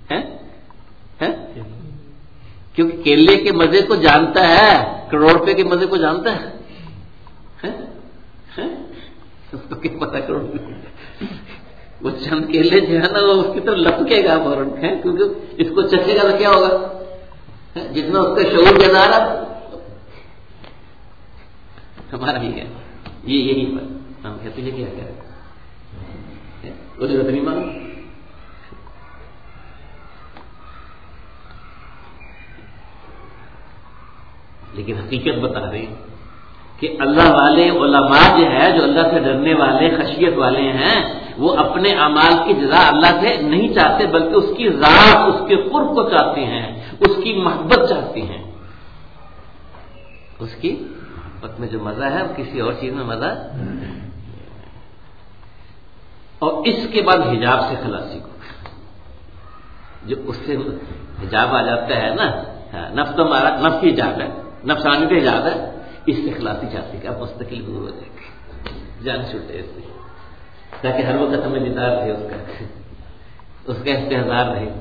کیونکہ کیلے کے مزے کو جانتا ہے، کروڑ روپے کے مزے کو جانتا ہے. اس کو کیا پتا کروڑ روپے؟ وہ چند کیلے جو ہے نا وہ اس کی طرف لپکے گا فوراً، کیونکہ اس کو چکھے گا تو کیا ہوگا؟ جتنا اس کا شعور جنا رہا ہمارا ہی ہے، یہی پر ہم کہتے ہیں کیا کرے وہ جو نہیں مانو. لیکن حقیقت بتا رہے ہیں کہ اللہ والے علماء جو ہے، جو اللہ سے ڈرنے والے، خشیت والے ہیں، وہ اپنے اعمال کی جزا اللہ سے نہیں چاہتے، بلکہ اس کی ذات، اس کے قرب کو چاہتے ہیں، اس کی محبت چاہتے ہیں. اس کی محبت میں جو مزہ ہے وہ کسی اور چیز میں مزہ. اور اس کے بعد حجاب سے خلاصی کو، جو اس سے حجاب آ جاتا ہے نا، نفس تو ہمارا نفس کی حجاب ہے، نفسانی کا حجاب ہے، اس سے خلاصی چاہتے کہ اب مستقل دور ہو جائے گی، جان چھوٹے اس سے، تاکہ ہر وقت ہمیں دیدار رہے اس کا استحضار رہے.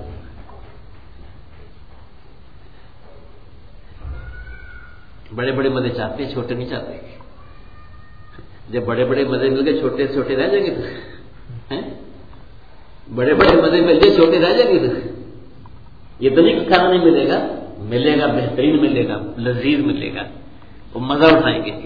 بڑے بڑے مزے چاہتے ہیں، چھوٹے نہیں چاہتے. جب بڑے بڑے مزے مل گئے چھوٹے چھوٹے رہ جائیں گے تو بڑے بڑے مزے مل گئے چھوٹے رہ جائیں گے تو یہ تو نہیں کھانا نہیں ملے گا، ملے گا، بہترین ملے گا، لذیذ ملے گا، وہ مزہ اٹھائیں گے.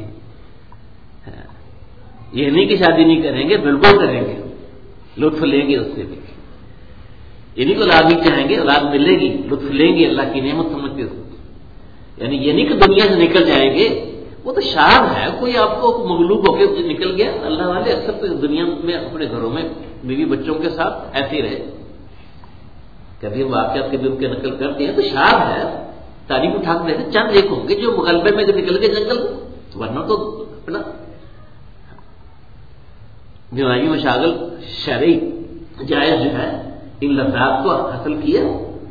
یہ نہیں کہ شادی نہیں کریں گے، بالکل کریں گے، لطف لیں گے اس سے بھی. یہ نہیں کہ اولاد نہیں چاہیں گے، اولاد ملے گی، لطف لیں گے، اللہ کی نعمت سمجھتے اس کو. یعنی یہ نہیں کہ دنیا سے نکل جائیں گے، وہ تو شاد ہے، کوئی آپ کو مغلوب ہو کے نکل گیا. اللہ والے اکثر تو دنیا میں اپنے گھروں میں بیوی بچوں کے ساتھ ایسے ہی رہے، کبھی واقعات کبھی ان کے نقل کرتے ہیں تو شاد ہے، تعریف اٹھا کے دیتے. چند ایک ہوں گے جو مغلبے میں جو نکل گئے جنگل، ورنہ تو اپنا دماغی مشاغل شرعی جائز جو ہے ان لذات کو حاصل کیا.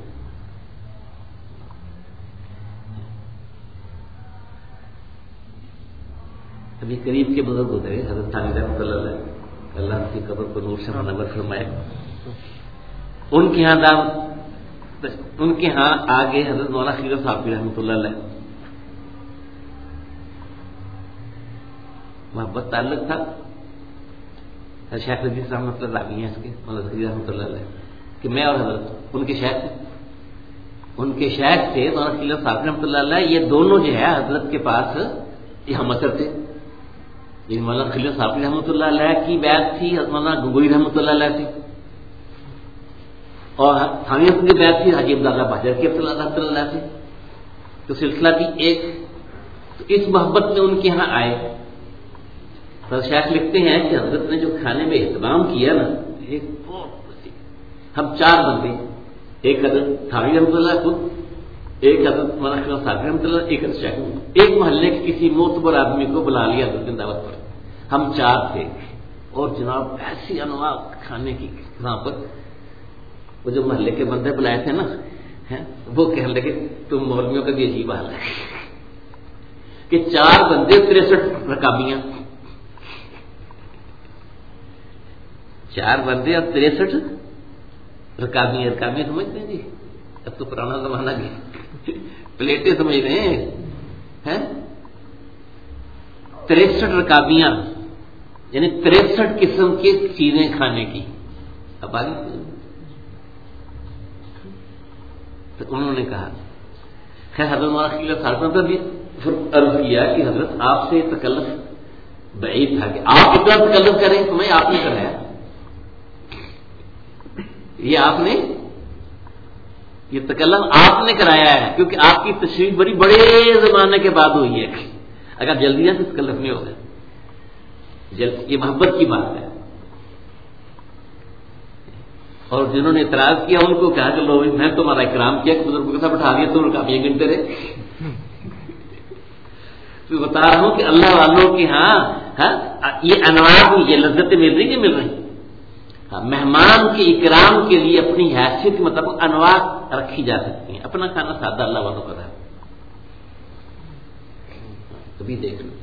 ابھی قریب کے بزرگ گزرے حضرت ثانی رحمۃ اللہ علیہ، اللہ ان کی قبر کو نور سے منور فرمائے. ان کے ہاں آگے حضرت مولانا خضر صاحب رحمۃ اللہ علیہ محبت تعلق تھا. شیخ رضی صاحب رحمۃ اللہ علیہ ہیں اس کے مولانا خضر رحمۃ اللہ علیہ کہ میں اور حضرت ان کے شیخ تھے مولانا خضر صاحب رحمۃ اللہ علیہ. یہ دونوں جو ہے حضرت کے پاس یہاں مصر تھے. مولانا خضر صاحب رحمۃ اللہ علیہ کی بیعت تھی، مولانا گنگوئی رحمۃ اللہ علیہ تھی، اور ثانی کی بیعت تھی حاجی عبداللہ بہادر کی رحمۃ اللہ علیہ سے. تو سلسلہ تھی ایک. تو اس محبت میں ان کے یہاں آئے. تو شیخ لکھتے ہیں کہ حضرت نے جو کھانے میں اہتمام کیا نا، ہم 4 بندے، ایک حضرت ثانی رحمۃ اللہ خود، ایک حضرت مولانا شاہ صاحب رحمۃ اللہ ایک ایک محلے کے کسی معتبر آدمی کو بلا لیا حضرت نے دعوت پر. ہم 4 تھے اور جناب ایسی انواع کھانے کی وہاں پر. وہ جو محلے کے بندے بلائے تھے نا وہ کہنے لگے تم مولویوں کا بھی عجیب حال ہے کہ 4 بندے 63 رکابیاں. 4 بندے اور 63 رکابیاں سمجھتے ہیں جی. اب تو پرانا زمانہ گیا. پلیٹیں سمجھ رہے ہیں 63 رکابیاں یعنی 63 قسم کی چیزیں کھانے کی. اب آگے تو انہوں نے کہا خیر حضرت مولانا صاحب نے بھی عرض کیا کہ حضرت آپ سے تکلف بعید تھا کہ آپ اتنا تکلف کریں تو میں آپ نے کرایا. یہ آپ نے یہ تکلف آپ نے کرایا ہے کیونکہ آپ کی تشریف بڑی بڑے زمانے کے بعد ہوئی ہے. اگر جلدی سے تکلف نہیں ہوگا. یہ محبت کی بات ہے. اور جنہوں نے اعتراض کیا ان کو کہا کہ لو میں تمہارا اکرام کیا کہ بزرگوں کے ساتھ بٹھا دیا تم رکابیاں گنتے رہے. تو بتا رہا ہوں کہ اللہ والوں کے ہاں یہ انواع یہ لذتیں مل رہی کہ مل رہی. مہمان کے اکرام کے لیے اپنی حیثیت کے مطابق انواع رکھی جا سکتی ہیں. اپنا کھانا سادہ اللہ والوں کا ہے. کبھی دیکھ لو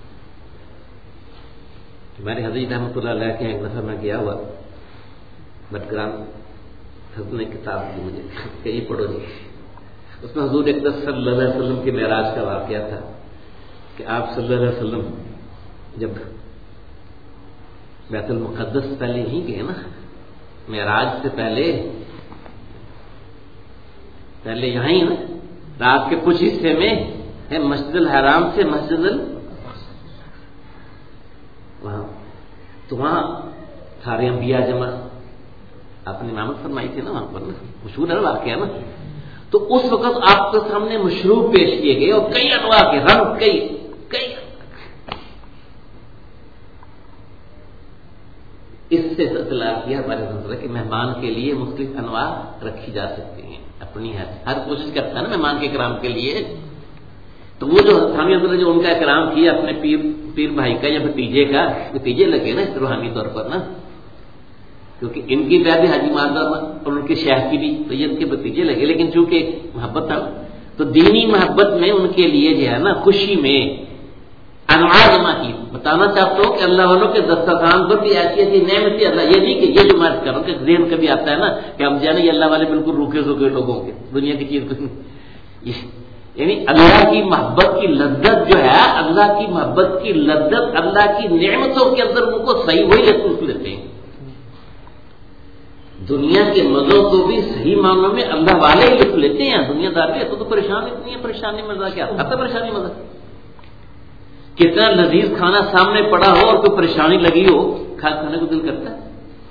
ہمارے حضرت رحمۃ اللہ علیہ کے ایک دفعہ میں گیا ہوا بٹگرام. حضرت نے کتاب دی مجھے کہ یہ پڑھو جی. اس میں حضور اقدس صلی اللہ علیہ وسلم کے معراج کا واقعہ تھا کہ آپ صلی اللہ علیہ وسلم جب بیت المقدس پہلے ہی گئے نا معراج سے پہلے یہاں ہی نا رات کے کچھ حصے میں ہے مسجد الحرام سے وہاں تو وہاں سارے انبیاء جمع آپ نے امامت فرمائی تھی نا وہاں پر نا مشہور ہے واقعہ نا. تو اس وقت آپ کے سامنے مشروب پیش کیے گئے اور کئی انواع کے رنگ کئی اس سے اطلاع کیا ہمارے نظر کہ مہمان کے لیے مختلف انواع رکھی جا سکتی ہیں. اپنی ہر کوشش کرتا ہے نا مہمان کے اکرام کے لیے. تو وہ جو حامی حضرت جو ان کا اکرام کیا اپنے پیر بھائی کا یا بھتیجے لگے نا اس روحانی طور پر نا کیونکہ ان کی بھی حاجی ماردہ اور ان کے شیخ کی بھی تو یہ ان کے بھتیجے لگے. لیکن چونکہ محبت تھا تو دینی محبت میں ان کے لیے جو ہے نا خوشی میں انواع جمع کی. بتانا چاہتا ہوں کہ اللہ والوں کے دسترخوان پر بھی ایسی نعمتیں اللہ یہ نہیں کہ یہ جو میں کروں کہ ذہن کبھی آتا ہے نا کہ ہم جو ہے نا یہ اللہ والے بالکل روکے سوکھے لوگوں کے دنیا کی چیز یعنی اللہ کی محبت کی لذت جو ہے اللہ کی محبت کی لذت اللہ کی نعمتوں کے اندر ان کو صحیح وہی محسوس لیتے ہیں. دنیا کے مزوں کو بھی صحیح معنوں میں اللہ والے ہی لطف لیتے ہیں. دنیا دار بھی تو پریشان اتنی ہے. پریشانی مزہ کیا آتا پریشانی مزہ کتنا لذیذ کھانا سامنے پڑا ہو اور کوئی پریشانی لگی ہو کھانے کو دل کرتا ہے.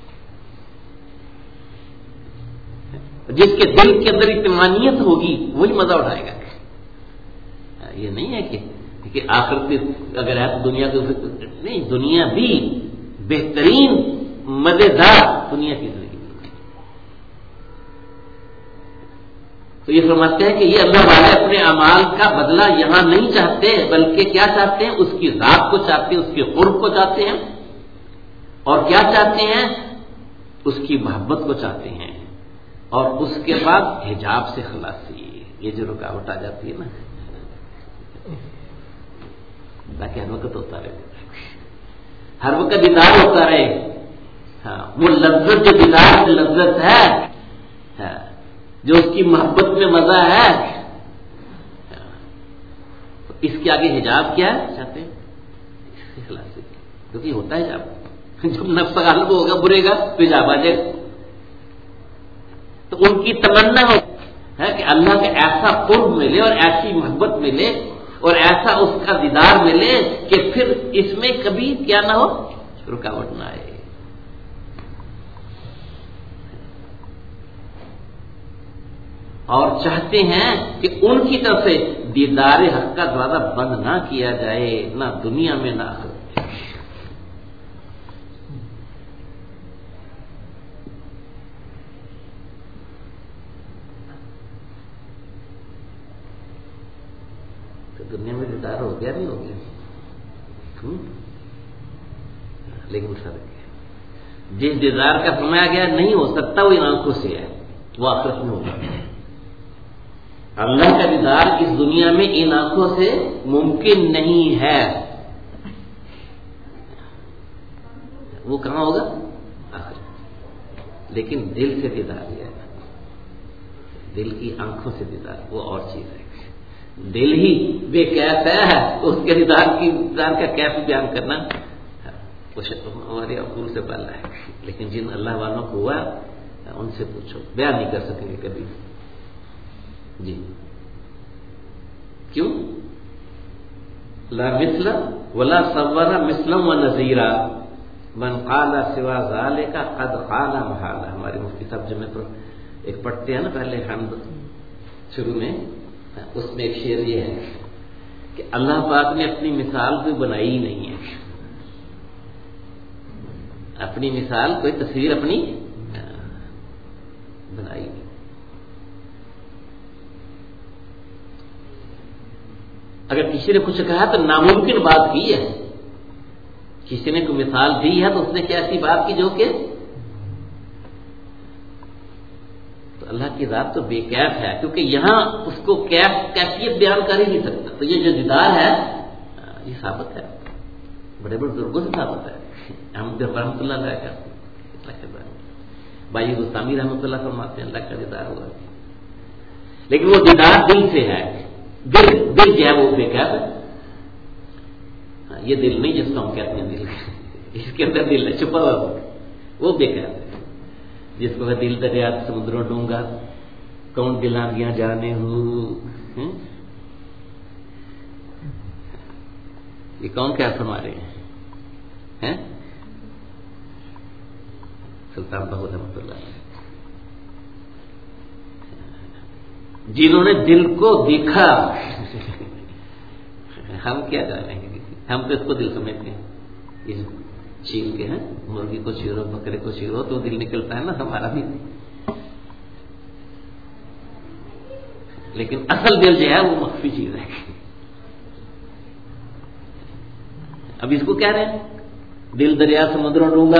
جس کے دل کے اندر اطمینانیت ہوگی وہی مزہ اٹھائے گا. یہ نہیں ہے کہ آخرت اگر ہے تو دنیا کو نہیں. دنیا بھی بہترین مزیدار دنیا کی زندگی. تو یہ فرماتے ہیں کہ یہ اللہ والے اپنے اعمال کا بدلہ یہاں نہیں چاہتے بلکہ کیا چاہتے ہیں اس کی ذات کو چاہتے ہیں اس کے قرب کو چاہتے ہیں اور کیا چاہتے ہیں اس کی محبت کو چاہتے ہیں اور اس کے بعد حجاب سے خلاصی. یہ جو رکاوٹ آ جاتی ہے نا تاکہ ہر وقت ہوتا رہے ہر وقت دیدار ہوتا رہے. ہاں وہ لذت جو دیدار کی لذت ہے جو اس کی محبت میں مزہ ہے اس کے آگے حجاب کیا ہے چاہتے ہیں خلاصی. کیونکہ ہوتا ہے حجاب جب نفس غالب ہوگا برے گا تو حجاب آ جائے. تو ان کی تمنا ہے کہ اللہ کا ایسا قرب ملے اور ایسی محبت ملے اور ایسا اس کا دیدار ملے کہ پھر اس میں کبھی کیا نہ ہو رکاوٹ نہ آئے. اور چاہتے ہیں کہ ان کی طرف سے دیدار حق کا دروازہ بند نہ کیا جائے نہ دنیا میں نہ آخرت میں. تو دنیا میں دیدار ہو گیا نہیں ہو گیا؟ لیکن فرق ہے، جس دیدار کا فرمایا گیا نہیں ہو سکتا وہ ان آنکھوں سے ہے، وہ آخرت میں ہوگا۔ اللہ کا دیدار اس دنیا میں ان آنکھوں سے ممکن نہیں ہے، وہ کہاں ہوگا؟ آخرت۔ لیکن دل سے دیدار ہے، دل کی آنکھوں سے دیدار وہ اور چیز ہے۔ دل ہی بے کیف ہے، اس کے دیدار کا کیف بیان کرنا ہمارے عقول سے بالا ہے، لیکن جن اللہ والوں کو ہوا ان سے پوچھو، بیان نہیں کر سکیں گے کبھی۔ جی کیوں؟ لا مثل ولا صور مثلا ونظیرا من قال سوا ذلك قد قال محالا۔ ہمارے مفتی صاحب جمعہ پر ایک پڑھتے ہیں نا پہلے حمد شروع میں، اس میں ایک شعر یہ ہے کہ اللہ پاک نے اپنی مثال کوئی بنائی ہی نہیں ہے، اپنی مثال کوئی تصویر اپنی بنائی نہیں۔ اگر کسی نے کچھ کہا تو ناممکن بات کی ہے، کسی نے کوئی مثال دی ہے تو اس نے کیا ایسی بات کی جو کہ تو اللہ کی ذات تو بے کیف ہے، کیونکہ یہاں اس کو کیفیت بیان کر ہی نہیں سکتا۔ تو یہ جو دیدار ہے یہ ثابت ہے، بڑے بڑے بزرگوں سے ثابت ہے، احمد رحمۃ اللہ علیہ کا بھائی گستامی رحمۃ اللہ فرماتے ہیں اللہ کا دیدار ہوا، لیکن وہ دیدار دل سے ہے، دل جو ہے وہ بے کیف ہے۔ یہ دل نہیں جس کو ہم کہتے ہیں دل، اس کے اندر دل ہے چھپا ہوا، وہ بے کیف ہے۔ جس کو ہے دل دریا سمندروں ڈونگا کون دلانیاں جانے ہو، یہ کون کیا فرما رہے ہیں؟ سلطان بہو رحمۃ اللہ، جنہوں نے دل کو دیکھا، ہم کیا جانیں گے؟ ہم تو اس کو دل سمجھتے ہیں، اس چین کے ہیں مرغی کو چیرو بکرے کو چیرو تو دل نکلتا ہے نا ہمارا بھی، لیکن اصل دل جو ہے وہ مخفی چیز ہے۔ اب اس کو کہہ رہے ہیں دل دریا سمندروں ڈونگا،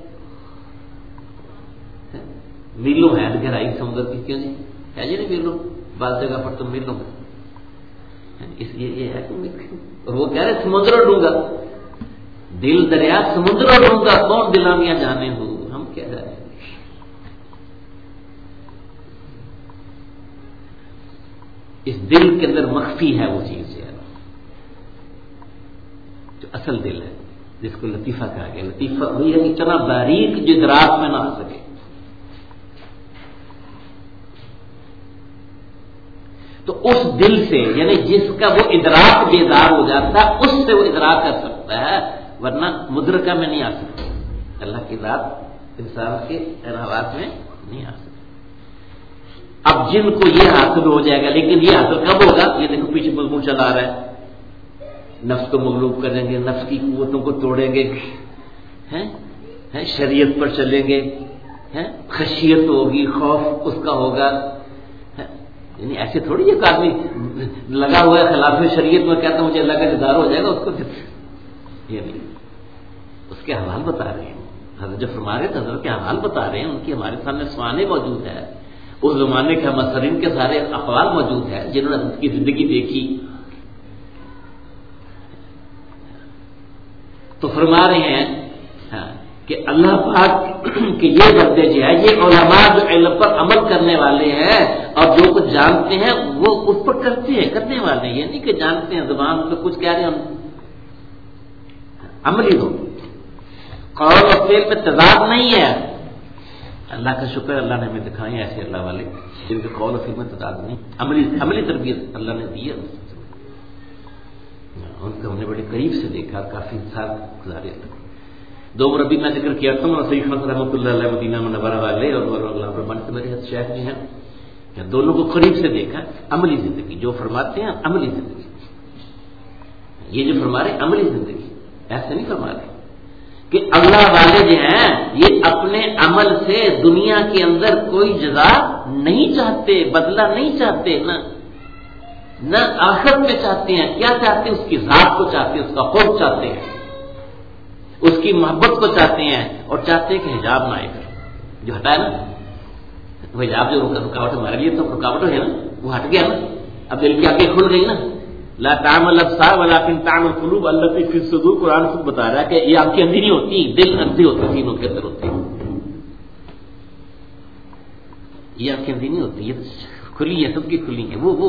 میلوں ہے گہرائی سمندر کی، کیوں نہیں ہے جی؟ نہیں میلوں، بعض جگہ پر تو میلوں میں اس لیے یہ ہے کہ اور وہ کہہ رہے سمندروں ڈونگا، دل دریا سمندروں ڈونگا کون دلامیاں جانے ہو، ہم کیا جانے۔ اس دل کے اندر مخفی ہے وہ چیز ہے جو اصل دل ہے، جس کو لطیفہ کہا گیا۔ لطیفہ وہی ہے اتنا باریک جو ادراک میں نہ آ سکے۔ تو اس دل سے یعنی جس کا وہ ادراک بیدار ہو جاتا ہے اس سے وہ ادراک کر سکتا ہے، ورنہ مدرکہ میں نہیں آ سکتا۔ اللہ کی ذات انسان کے حواس میں نہیں آ سکتی۔ اب جن کو یہ حاصل ہو جائے گا، لیکن یہ حاصل کب ہوگا؟ یہ دیکھو پیچھے مضمون چلا رہا ہے، نفس کو مغلوب کریں گے، نفس کی قوتوں کو توڑیں گے، شریعت پر چلیں گے، خشیت ہوگی، خوف اس کا ہوگا۔ یعنی ایسے تھوڑی یہ آدمی لگا ہوا ہے خلاف شریعت میں کہتا مجھے اللہ کا دیدار ہو جائے گا، اس کو یہ نہیں، اس کے حوال بتا رہے ہیں حضرت جو فرما رہے تھے، حضرت کے حوال بتا رہے ہیں، ان کی ہمارے سامنے سوانے موجود ہے، اس زمانے کے مفسرین کے سارے اقوال موجود ہے جنہوں نے حضرت کی زندگی دیکھی، تو فرما رہے ہیں کہ اللہ پاک کہ یہ بندے جو ہے یہ علماء جو علم پر عمل کرنے والے ہیں اور جو کچھ جانتے ہیں وہ اس پر کرتے ہیں، کرنے والے ہیں، یہ نہیں کہ جانتے ہیں زبان میں کچھ کہہ رہے ہیں، عملی ہو، قول اور فعل میں تضاد نہیں ہے۔ اللہ کا شکر اللہ نے ہمیں دکھائے ایسے اللہ والے جن کے قول اور فعل میں تضاد نہیں، عملی تربیت اللہ نے دی ہے، ان کو ہم نے بڑے قریب سے دیکھا، کافی سال گزارے۔ دو مربی میں ذکر کیا تھا، اور سید حسن رحمۃ اللہ علیہ مدینہ منورہ والے اور اللہ رحمان سے میرے شیخ جو ہیں، دونوں کو قریب سے دیکھا، عملی زندگی جو فرماتے ہیں، عملی زندگی، یہ جو فرما رہے عملی زندگی، ایسے نہیں فرما رہے کہ اللہ والے جو ہیں یہ اپنے عمل سے دنیا کے اندر کوئی جزا نہیں چاہتے، بدلہ نہیں چاہتے نا، نہ آخرت میں چاہتے ہیں. کیا چاہتے ہیں؟ اس کی ذات کو چاہتے ہیں, اس کا قرب چاہتے ہیں, اس کی محبت کو چاہتے ہیں, اور چاہتے ہیں کہ حجاب نہ آئے کر. جو ہٹا ہے نا وہ حجاب, جو رکاوٹ ہمارے لیے تو رکاوٹ ہے نا, وہ ہٹ گیا نا. اب دل کی آنکھیں کھل گئی نا. لا تعمل الابصار ولكن تعمل القلوب التي في الصدور. قرآن خود بتا رہا ہے کہ یہ آنکھیں اندھی نہیں ہوتی, دل اندھی ہوتے ہیں, سینوں کے اندر ہوتے ہیں. یہ آنکھیں اندھی نہیں ہوتی, یہ کھلی ہے, سب کی کھلی ہے. وہ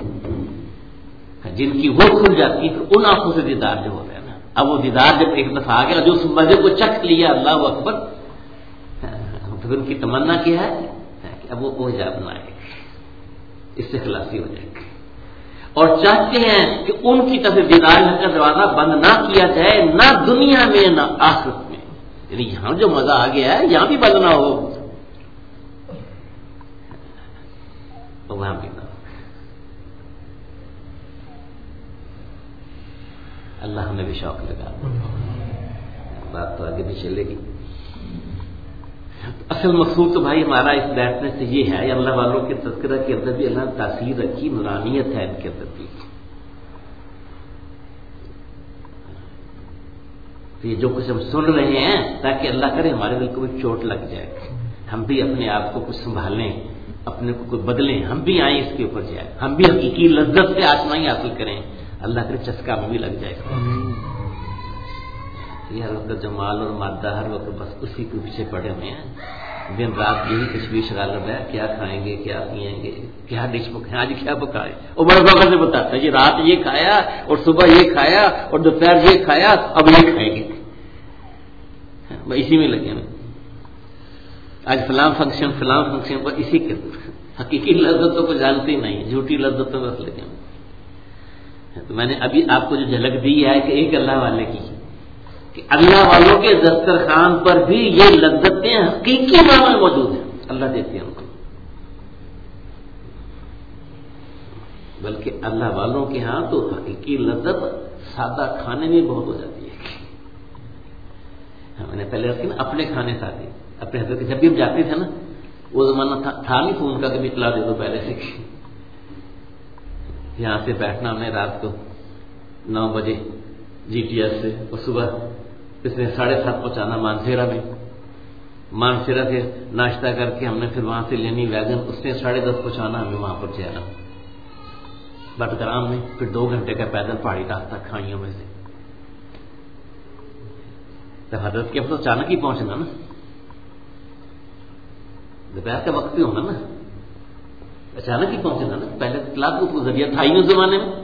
جن کی وہ کھل جاتی ہے, ان آنکھوں سے دیدار جو ہوتا ہے نا. اب وہ دیدار جب ایک دفعہ آ گیا, جو اس مزے کو چکھ لیا, اللہ اکبر, تو پھر ان کی تمنا کیا ہے کہ اب وہ حجاب نہ آئے, اس سے خلاصی ہو جائے گی. اور چاہتے ہیں کہ ان کی طرف دیدار کا دروازہ بند نہ کیا جائے, نہ دنیا میں نہ آخرت میں. یعنی یہاں جو مزہ آ گیا ہے یہاں بھی بند نہ ہو, وہاں بھی نہ. اللہ ہمیں بھی شوق لگا. بات تو آگے بھی چلے گی. اصل مقصود تو بھائی ہمارا اس بیٹھنے سے یہ ہے, اللہ والوں کے تذکرہ کے اندر بھی اللہ نے تاثیر رکھی, نورانیت ہے ان کے اندر بھی. یہ جو کچھ ہم سن رہے ہیں, تاکہ اللہ کرے ہمارے دل کو بھی چوٹ لگ جائے, ہم بھی اپنے آپ کو کچھ سنبھالیں, اپنے کو کچھ بدلیں, ہم بھی آئیں اس کے اوپر جائیں, ہم بھی حقیقی لذت سے آشنائی حاصل کریں. اللہ کرے چسکا میں بھی لگ جائے. یہ ہر وقت جمال اور مادہ ہر وقت بس اسی کے پیچھے پڑے ہوئے ہیں. دن رات یہی تشویش غالب ہے, کیا کھائیں گے, کیا پئیں گے, کیا ڈش پکائیں, آج کیا پکائے. اور بڑے فخر سے بتاتا ہے, یہ رات یہ کھایا اور صبح یہ کھایا اور دوپہر یہ کھایا, اب یہ کھائیں گے. اسی میں لگے ہیں آج فلاں فنکشن پر, اسی کے حقیقی لذتوں کو جانتے ہی نہیں, جھوٹی لذتوں میں لگے ہیں. تو میں نے ابھی آپ کو جو جھلک دی ہے کہ ایک اللہ والے کی, کہ اللہ والوں کے دسترخوان پر بھی یہ لذتیں حقیقی معنی میں موجود ہیں. اللہ دیتے ہیں ان کو. بلکہ اللہ والوں کے ہاں تو حقیقی لذت سادہ کھانے میں بہت ہو جاتی ہے. میں نے پہلے رکھی نا اپنے کھانے ساتھ ہی, اپنے حضرت جب بھی ہم جاتے تھے نا, وہ زمانہ تھا نہیں فون کا کہ اطلاع دے دو پہلے سے. یہاں سے بیٹھنا ہم نے رات کو 9 بجے جی ٹی ایس سے, اور صبح اس نے 7:30 پہنچانا مانسیرا میں. مانسیرا سے ناشتہ کر کے ہم نے پھر وہاں سے لینی ویگن, اس نے 10:30 پہنچانا ہمیں وہاں پر جانا بٹگرام میں. پھر 2 گھنٹے کا پیدل پہاڑی راستہ کھائیوں میں سے. تو حضرت کے اب تو اچانک ہی پہنچنا نا, دوپہر کا وقت ہی ہونا نا, اچانک ہی پہنچنا نا. پہلے اطلاع کو ذریعہ تھا ہی اس زمانے میں.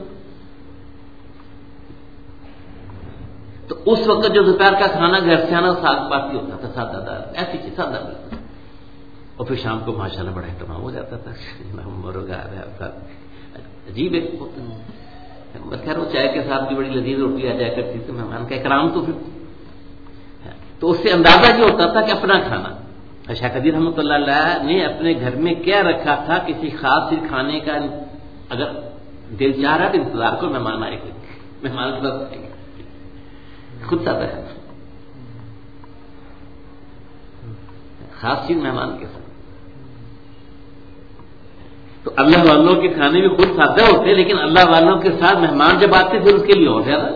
تو اس وقت جو دوپہر کا کھانا گھر سے آنا ساگ پاتی ہوتا تھا, سادہ دار, ایسی چیز سادہ دار. اور پھر شام کو ماشاءاللہ بڑا اہتمام ہو جاتا تھا, مرغا عجیب ایک خیر وہ چائے کے ساتھ بھی بڑی لذیذ روٹی آ جایا کرتی تھی, مہمان کا اکرام. تو پھر تو اس سے اندازہ یہ ہوتا تھا کہ اپنا کھانا. شیخ قدیر رحمۃ اللہ علیہ نے اپنے گھر میں کیا رکھا تھا, کسی خاص چیز کھانے کا اگر دل چاہ رہا تو انتظار کو مہمان آئے گا, مہمان کے ساتھ آئے گا, خود ساتھ ہے خاص چیز مہمان کے ساتھ. تو اللہ والوں کے کھانے بھی خود سادہ ہوتے, لیکن اللہ والوں کے ساتھ مہمان جب آتے پھر اس کے لیے اور زیادہ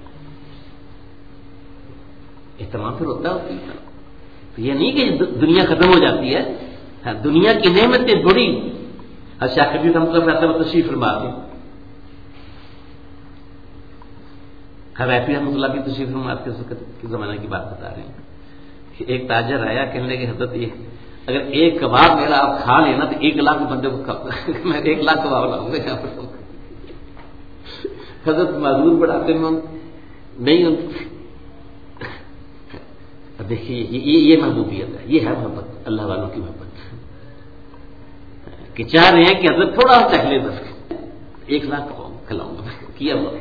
اہتمام پھر ہوتا ہے. تو یہ نہیں کہ دنیا ختم ہو جاتی ہے, دنیا کی نعمتیں بڑی. شیخ قدیر رحمۃ اللہ علیہ تشریف فرما کے, حضرت رحمۃ اللہ کی تشریف فرما کے اس وقت کے زمانے کی بات بتا رہے ہیں کہ ایک تاجر آیا, کہنے لگے حضرت یہ اگر ایک کباب میرا آپ کھا لینا تو 1 لاکھ بندے کو میں 1 لاکھ کباب لاؤں گا یہاں پر. حضرت معذور بڑھاتے میں نہیں. دیکھیے یہ محبوبیت ہے, یہ ہے محبت, اللہ والوں کی محبت, کہ چاہ رہے ہیں کہ حضرت تھوڑا چکھ لے, بس 1 لاکھ کھلاؤں گا. کیا ہوا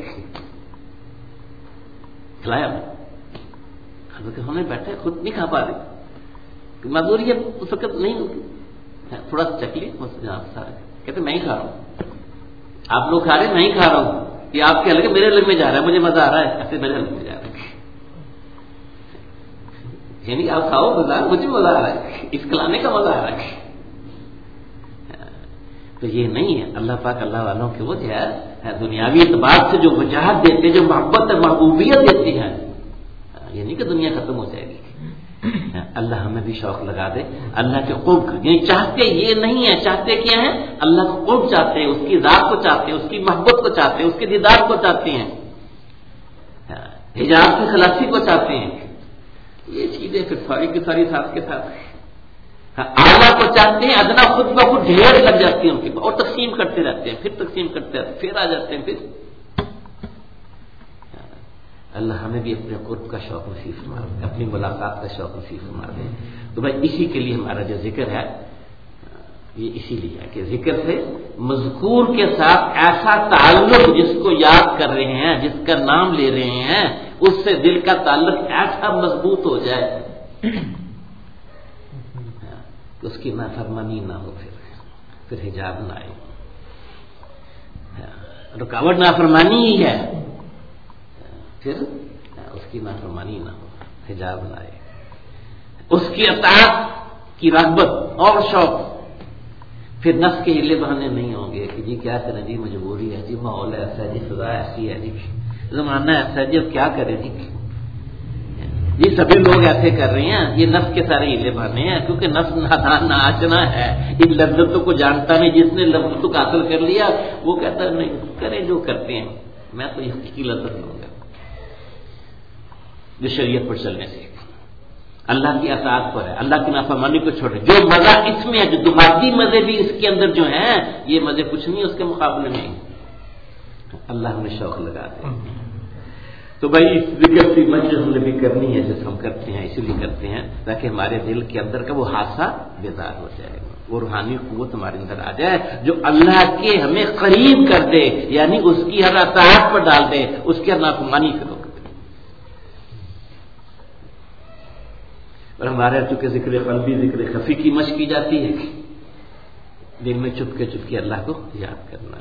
کھلایا میں. حضرت ہمیں بیٹھے خود نہیں کھا پا رہے, معذوری ہے اس وقت نہیں ہوتی, تھوڑا چکھ لے بس. سارے کہتے میں ہی کھا رہا ہوں, آپ لوگ کھا رہے ہیں, میں ہی کھا رہا ہوں. یہ آپ کے الگ میرے الگ میں جا رہا ہے, مجھے مزہ آ رہا ہے, ایسے میرے الگ میں جا رہا ہے. یعنی آپ کھاؤ مزہ, مجھے مزہ آ رہا ہے, اس کھلانے کا مزہ آ رہا ہے. تو یہ نہیں ہے. اللہ پاک اللہ والوں کے وہ جو ہے دنیاوی اعتبار سے جو وجاہت دیتے جو محبت اور محبوبیت دیتی ہیں، یہ نہیں کہ دنیا ختم ہو جائے گی. اللہ ہمیں بھی شوق لگا دے اللہ کے قرب کا. یعنی چاہتے یہ نہیں ہے، چاہتے کیا ہے؟ اللہ کا قرب چاہتے ہیں، اس کی ذات کو چاہتے ہیں، اس کی محبت کو چاہتے ہیں، اس کے دیدار کو چاہتے ہیں، حجاب کی خلاصی کو چاہتے ہیں. یہ چیزیں پھر ساری کی ساری ساتھ کے ساتھ اعلیٰ کو چاہتے ہیں، ادنا خود بخود ڈھیر لگ جاتی ہیں ان کے پاس اور تقسیم کرتے رہتے ہیں، پھر تقسیم کرتے رہتے ہیں، پھر آ جاتے ہیں. پھر اللہ ہمیں بھی اپنے قرب کا شوق نصیب فرما دے، اپنی ملاقات کا شوق نصیب فرما دے. تو بھائی اسی کے لیے ہمارا جو ذکر ہے یہ اسی لیے ہے کہ ذکر سے مذکور کے ساتھ ایسا تعلق جس کو یاد کر رہے ہیں، جس کا نام لے رہے ہیں، اس سے دل کا تعلق ایسا مضبوط ہو جائے کہ اس کی نافرمانی نہ ہو، پھر حجاب نہ آئے. رکاوٹ نافرمانی ہی ہے، پھر اس کی نافرمانی نہ ہو، حجاب نہ آئے. اس کی اطاعت کی رغبت اور شوق، پھر نفس کے ہلے بہانے نہیں ہوں گے کہ جی کیا کریں جی، مجبوری ہے جی، ماحول ایسا ہے جی، سزا ایسی ہے جی، زمانہ ایسا ہے جی، اب کیا کریں جی. یہ سبھی لوگ ایسے کر رہے ہیں، یہ نفس کے سارے ہلے بہانے ہیں، کیونکہ نفس نادان ناچنا ہے، ان لذتوں کو جانتا نہیں. جس نے لذت کو حاصل کر لیا وہ کہتا ہے نہیں کریں جو کرتے ہیں، میں تو اس کی لذت لوں گا جو شریعت پر چلنے سے، اللہ کی اطاعت پر ہے، اللہ کی نافرمانی کو چھوڑے. جو مزہ اس میں ہے، جو دماغی مزے بھی اس کے اندر جو ہیں، یہ مزے کچھ نہیں اس کے مقابلے میں. اللہ ہمیں شوق لگا دے. تو بھائی اس ذکر کی مجلس ہم نے بھی کرنی ہے، جیسے ہم کرتے ہیں اسی لیے کرتے ہیں تاکہ ہمارے دل کے اندر کا وہ حادثہ بیدار ہو جائے، وہ روحانی قوت ہمارے اندر آ جائے جو اللہ کے ہمیں قریب کر دے، یعنی اس کی ہر اطاعت پر ڈال دے، اس کی ہر نافرمانی سے روک دے. اور ہمارے چونکہ ذکر قلبی ذکر خفی کی مشق کی جاتی ہے، دن میں چپ کے اللہ کو یاد کرنا،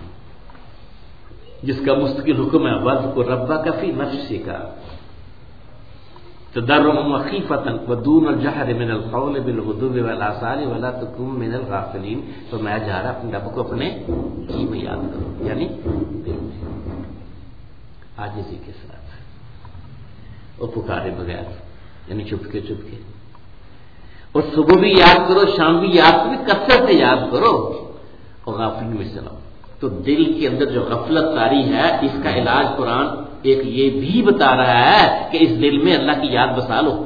جس کا مستقل حکم ہے وَاذْكُرْ رَبَّكَ فِي نَفْسِكَ تَضَرُّعًا وَخِيفَةً وَدُونَ الْجَهْرِ مِنَ الْقَوْلِ بِالْغُدُوِّ وَالْآصَالِ وَلَا تَكُن مِنَ الْغَافِلِينَ. تو میں جا رہا اپنے رب کو اپنے جی میں یاد کروں، یعنی دل میں عاجزی کے ساتھ اور پکارے بغیر، یعنی چپ کے. اور صبح بھی یاد کرو، شام بھی یاد کرو، کثرت سے یاد کرو اور غافل میں سے نہ. تو دل کے اندر جو غفلت طاری ہے، اس کا علاج قرآن ایک یہ بھی بتا رہا ہے کہ اس دل میں اللہ کی یاد بسا لو،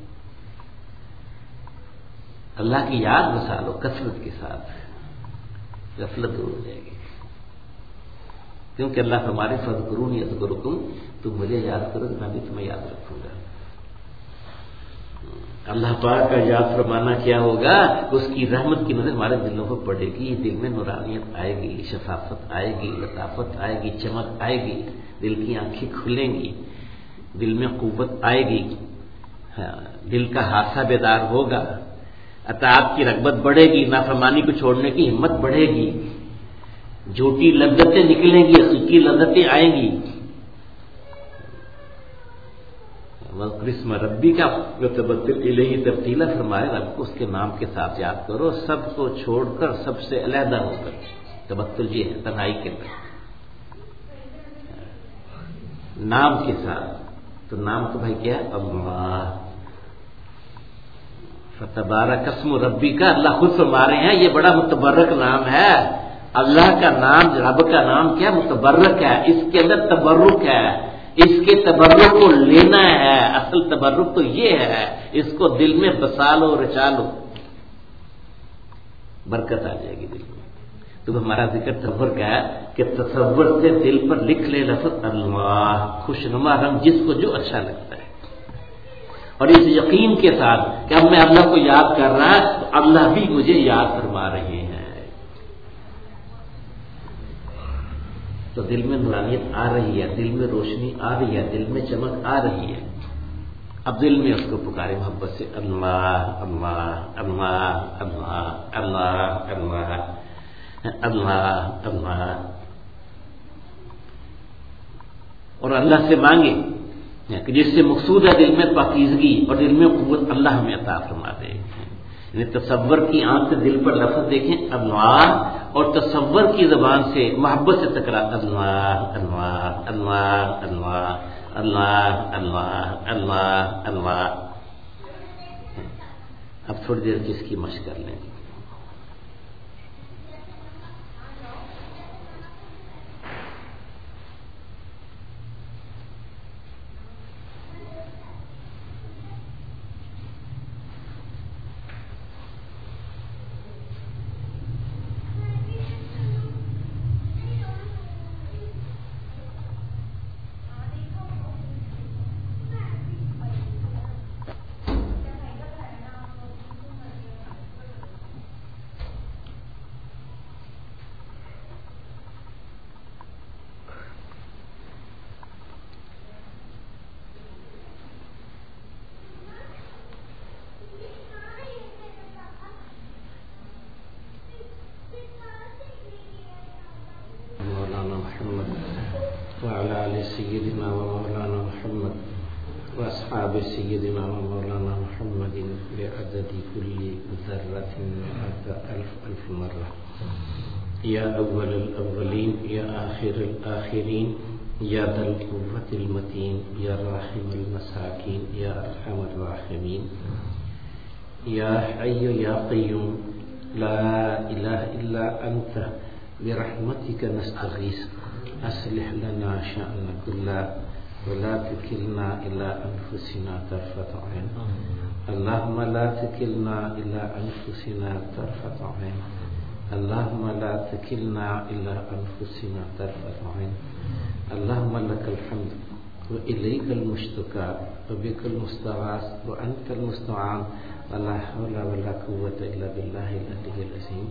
اللہ کی یاد بسا لو کثرت کے ساتھ، غفلت دور ہو جائے گی. کیونکہ اللہ ہمارے فاذکرونی اذکرکم، تم مجھے یاد کرو میں بھی تمہیں یاد رکھوں گا. اللہ پاک کا یاد فرمانا کیا ہوگا؟ اس کی رحمت کی نظر ہمارے دلوں کو پڑے گی، دل میں نورانیت آئے گی، شفافت آئے گی، لطافت آئے گی، چمک آئے گی، دل کی آنکھیں کھلیں گی، دل میں قوت آئے گی، دل کا حادثہ بیدار ہوگا، اطاعت کی رغبت بڑھے گی، نافرمانی کو چھوڑنے کی ہمت بڑھے گی، جھوٹی لذتیں نکلیں گی، حقیقی لذتیں آئیں گی. اسم ربی کا تبدل الیہ تبدیلا، فرمائے رب کو اس کے نام کے ساتھ یاد کرو، سب کو چھوڑ کر، سب سے علیحدہ ہو کر. تبدل یہ ہے تنہائی کے اندر نام کے ساتھ. تو نام تو بھائی کیا ہے؟ اللہ. فتبارک اسم ربی کا، اللہ خود فرما رہے ہیں یہ بڑا متبرک نام ہے. اللہ کا نام، رب کا نام کیا متبرک ہے، اس کے اندر تبرک ہے، اس کے تبرک کو لینا ہے. اصل تبرک تو یہ ہے، اس کو دل میں بسا لو، رچا لو، برکت آ جائے گی دل میں. تو ہمارا ذکر تصور کا ہے کہ تصور سے دل پر لکھ لے لفظ اللہ، خوشنما رنگ، جس کو جو اچھا لگتا ہے، اور اس یقین کے ساتھ کہ اب میں اللہ کو یاد کر رہا ہے تو اللہ بھی مجھے یاد فرما رہے ہیں. تو دل میں نورانیت آ رہی ہے، دل میں روشنی آ رہی ہے، دل میں چمک آ رہی ہے. اب دل میں اس کو پکارے محبت سے، اللہ اللہ اللہ اللہ اللہ اللہ اللہ اللہ، اور اللہ سے مانگے کہ جس سے مقصود ہے دل میں پاکیزگی اور دل میں قوت، اللہ ہمیں عطا فرما دے. یعنی تصور کی آنکھ سے دل پر لفظ دیکھیں اللہ، اور تصور کی زبان سے محبت سے تکرار اللہ اللہ اللہ اللہ اللہ اللہ اللہ اللہ. اب تھوڑی دیر کی اس کی مشق کر لیں. وعلى آل سيدنا ومولانا محمد وأصحاب سيدنا ومولانا محمد بعدد كل ذرة ألف مرة. يا أول الأولين يا آخر الآخرين يا ذا القوة المتين يا راحم المساكين يا أرحم الراحمين يا حي يا قيوم لا إله إلا أنت برحمتك نستغيث أصلح لنا شأننا كله ولا تكلنا إلى أنفسنا طرفة عين. اللهم لا تكلنا إلى أنفسنا طرفة عين. اللهم لا تكلنا إلى أنفسنا طرفة عين. اللهم لك الحمد وإليك المشتكى وبك المستغاث وأنت المستعان ولا حول ولا قوة إلا بالله العلي العظيم.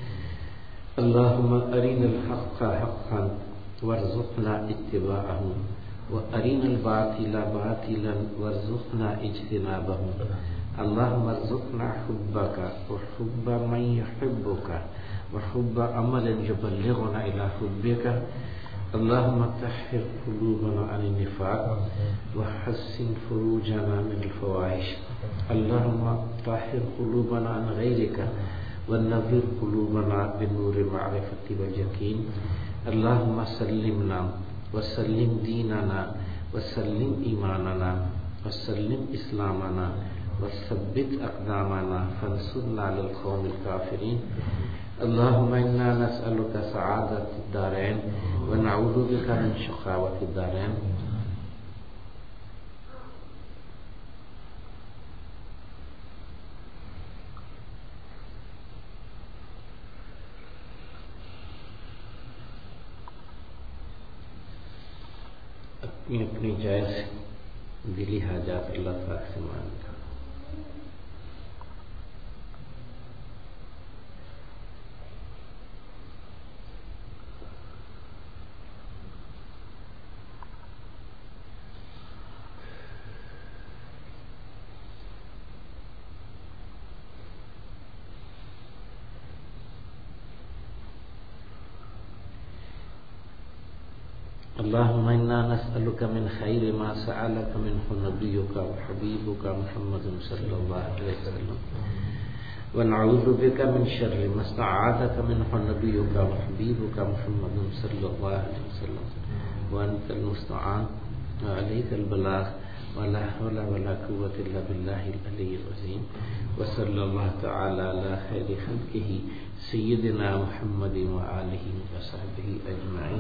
اللهم أرنا الحق حقا وارزقنا اتباعه وأرنا الباطل باطلا وارزقنا اجتنابه. اللهم ارزقنا حبك وحب من يحبك وحب عمل يبلغنا إلى حبك. اللهم طهر قلوبنا عن النفاق وحسن فروجنا من الفواحش. اللهم طهر قلوبنا عن غيرك ونور قلوبنا بنور المعرفة واليقين. اللهم سلمنا وسلم ديننا وسلم إيماننا وسلم إسلامنا وثبت أقدامنا فانصرنا على القوم الكافرين. اللهم إنا نسألك سعادة الدارين ونعوذ بك من شقاوة الدارين. اپنی اپنی جائز دلی حاجات اللہ پاک سے مانگتا. اللهم إنا نسألك من خير ما سألك منه نبيك وحبيبك محمد صلى الله عليه وسلم ونعوذ بك من شر ما استعاذك منه نبيك وحبيبك محمد صلى الله عليه وسلم وأنت المستعان وعليك البلاغ ولا حول ولا قوة إلا بالله العلي العظيم. وصلى الله تعالى على خير خلقه سيدنا محمد وآله وصحبه أجمعين.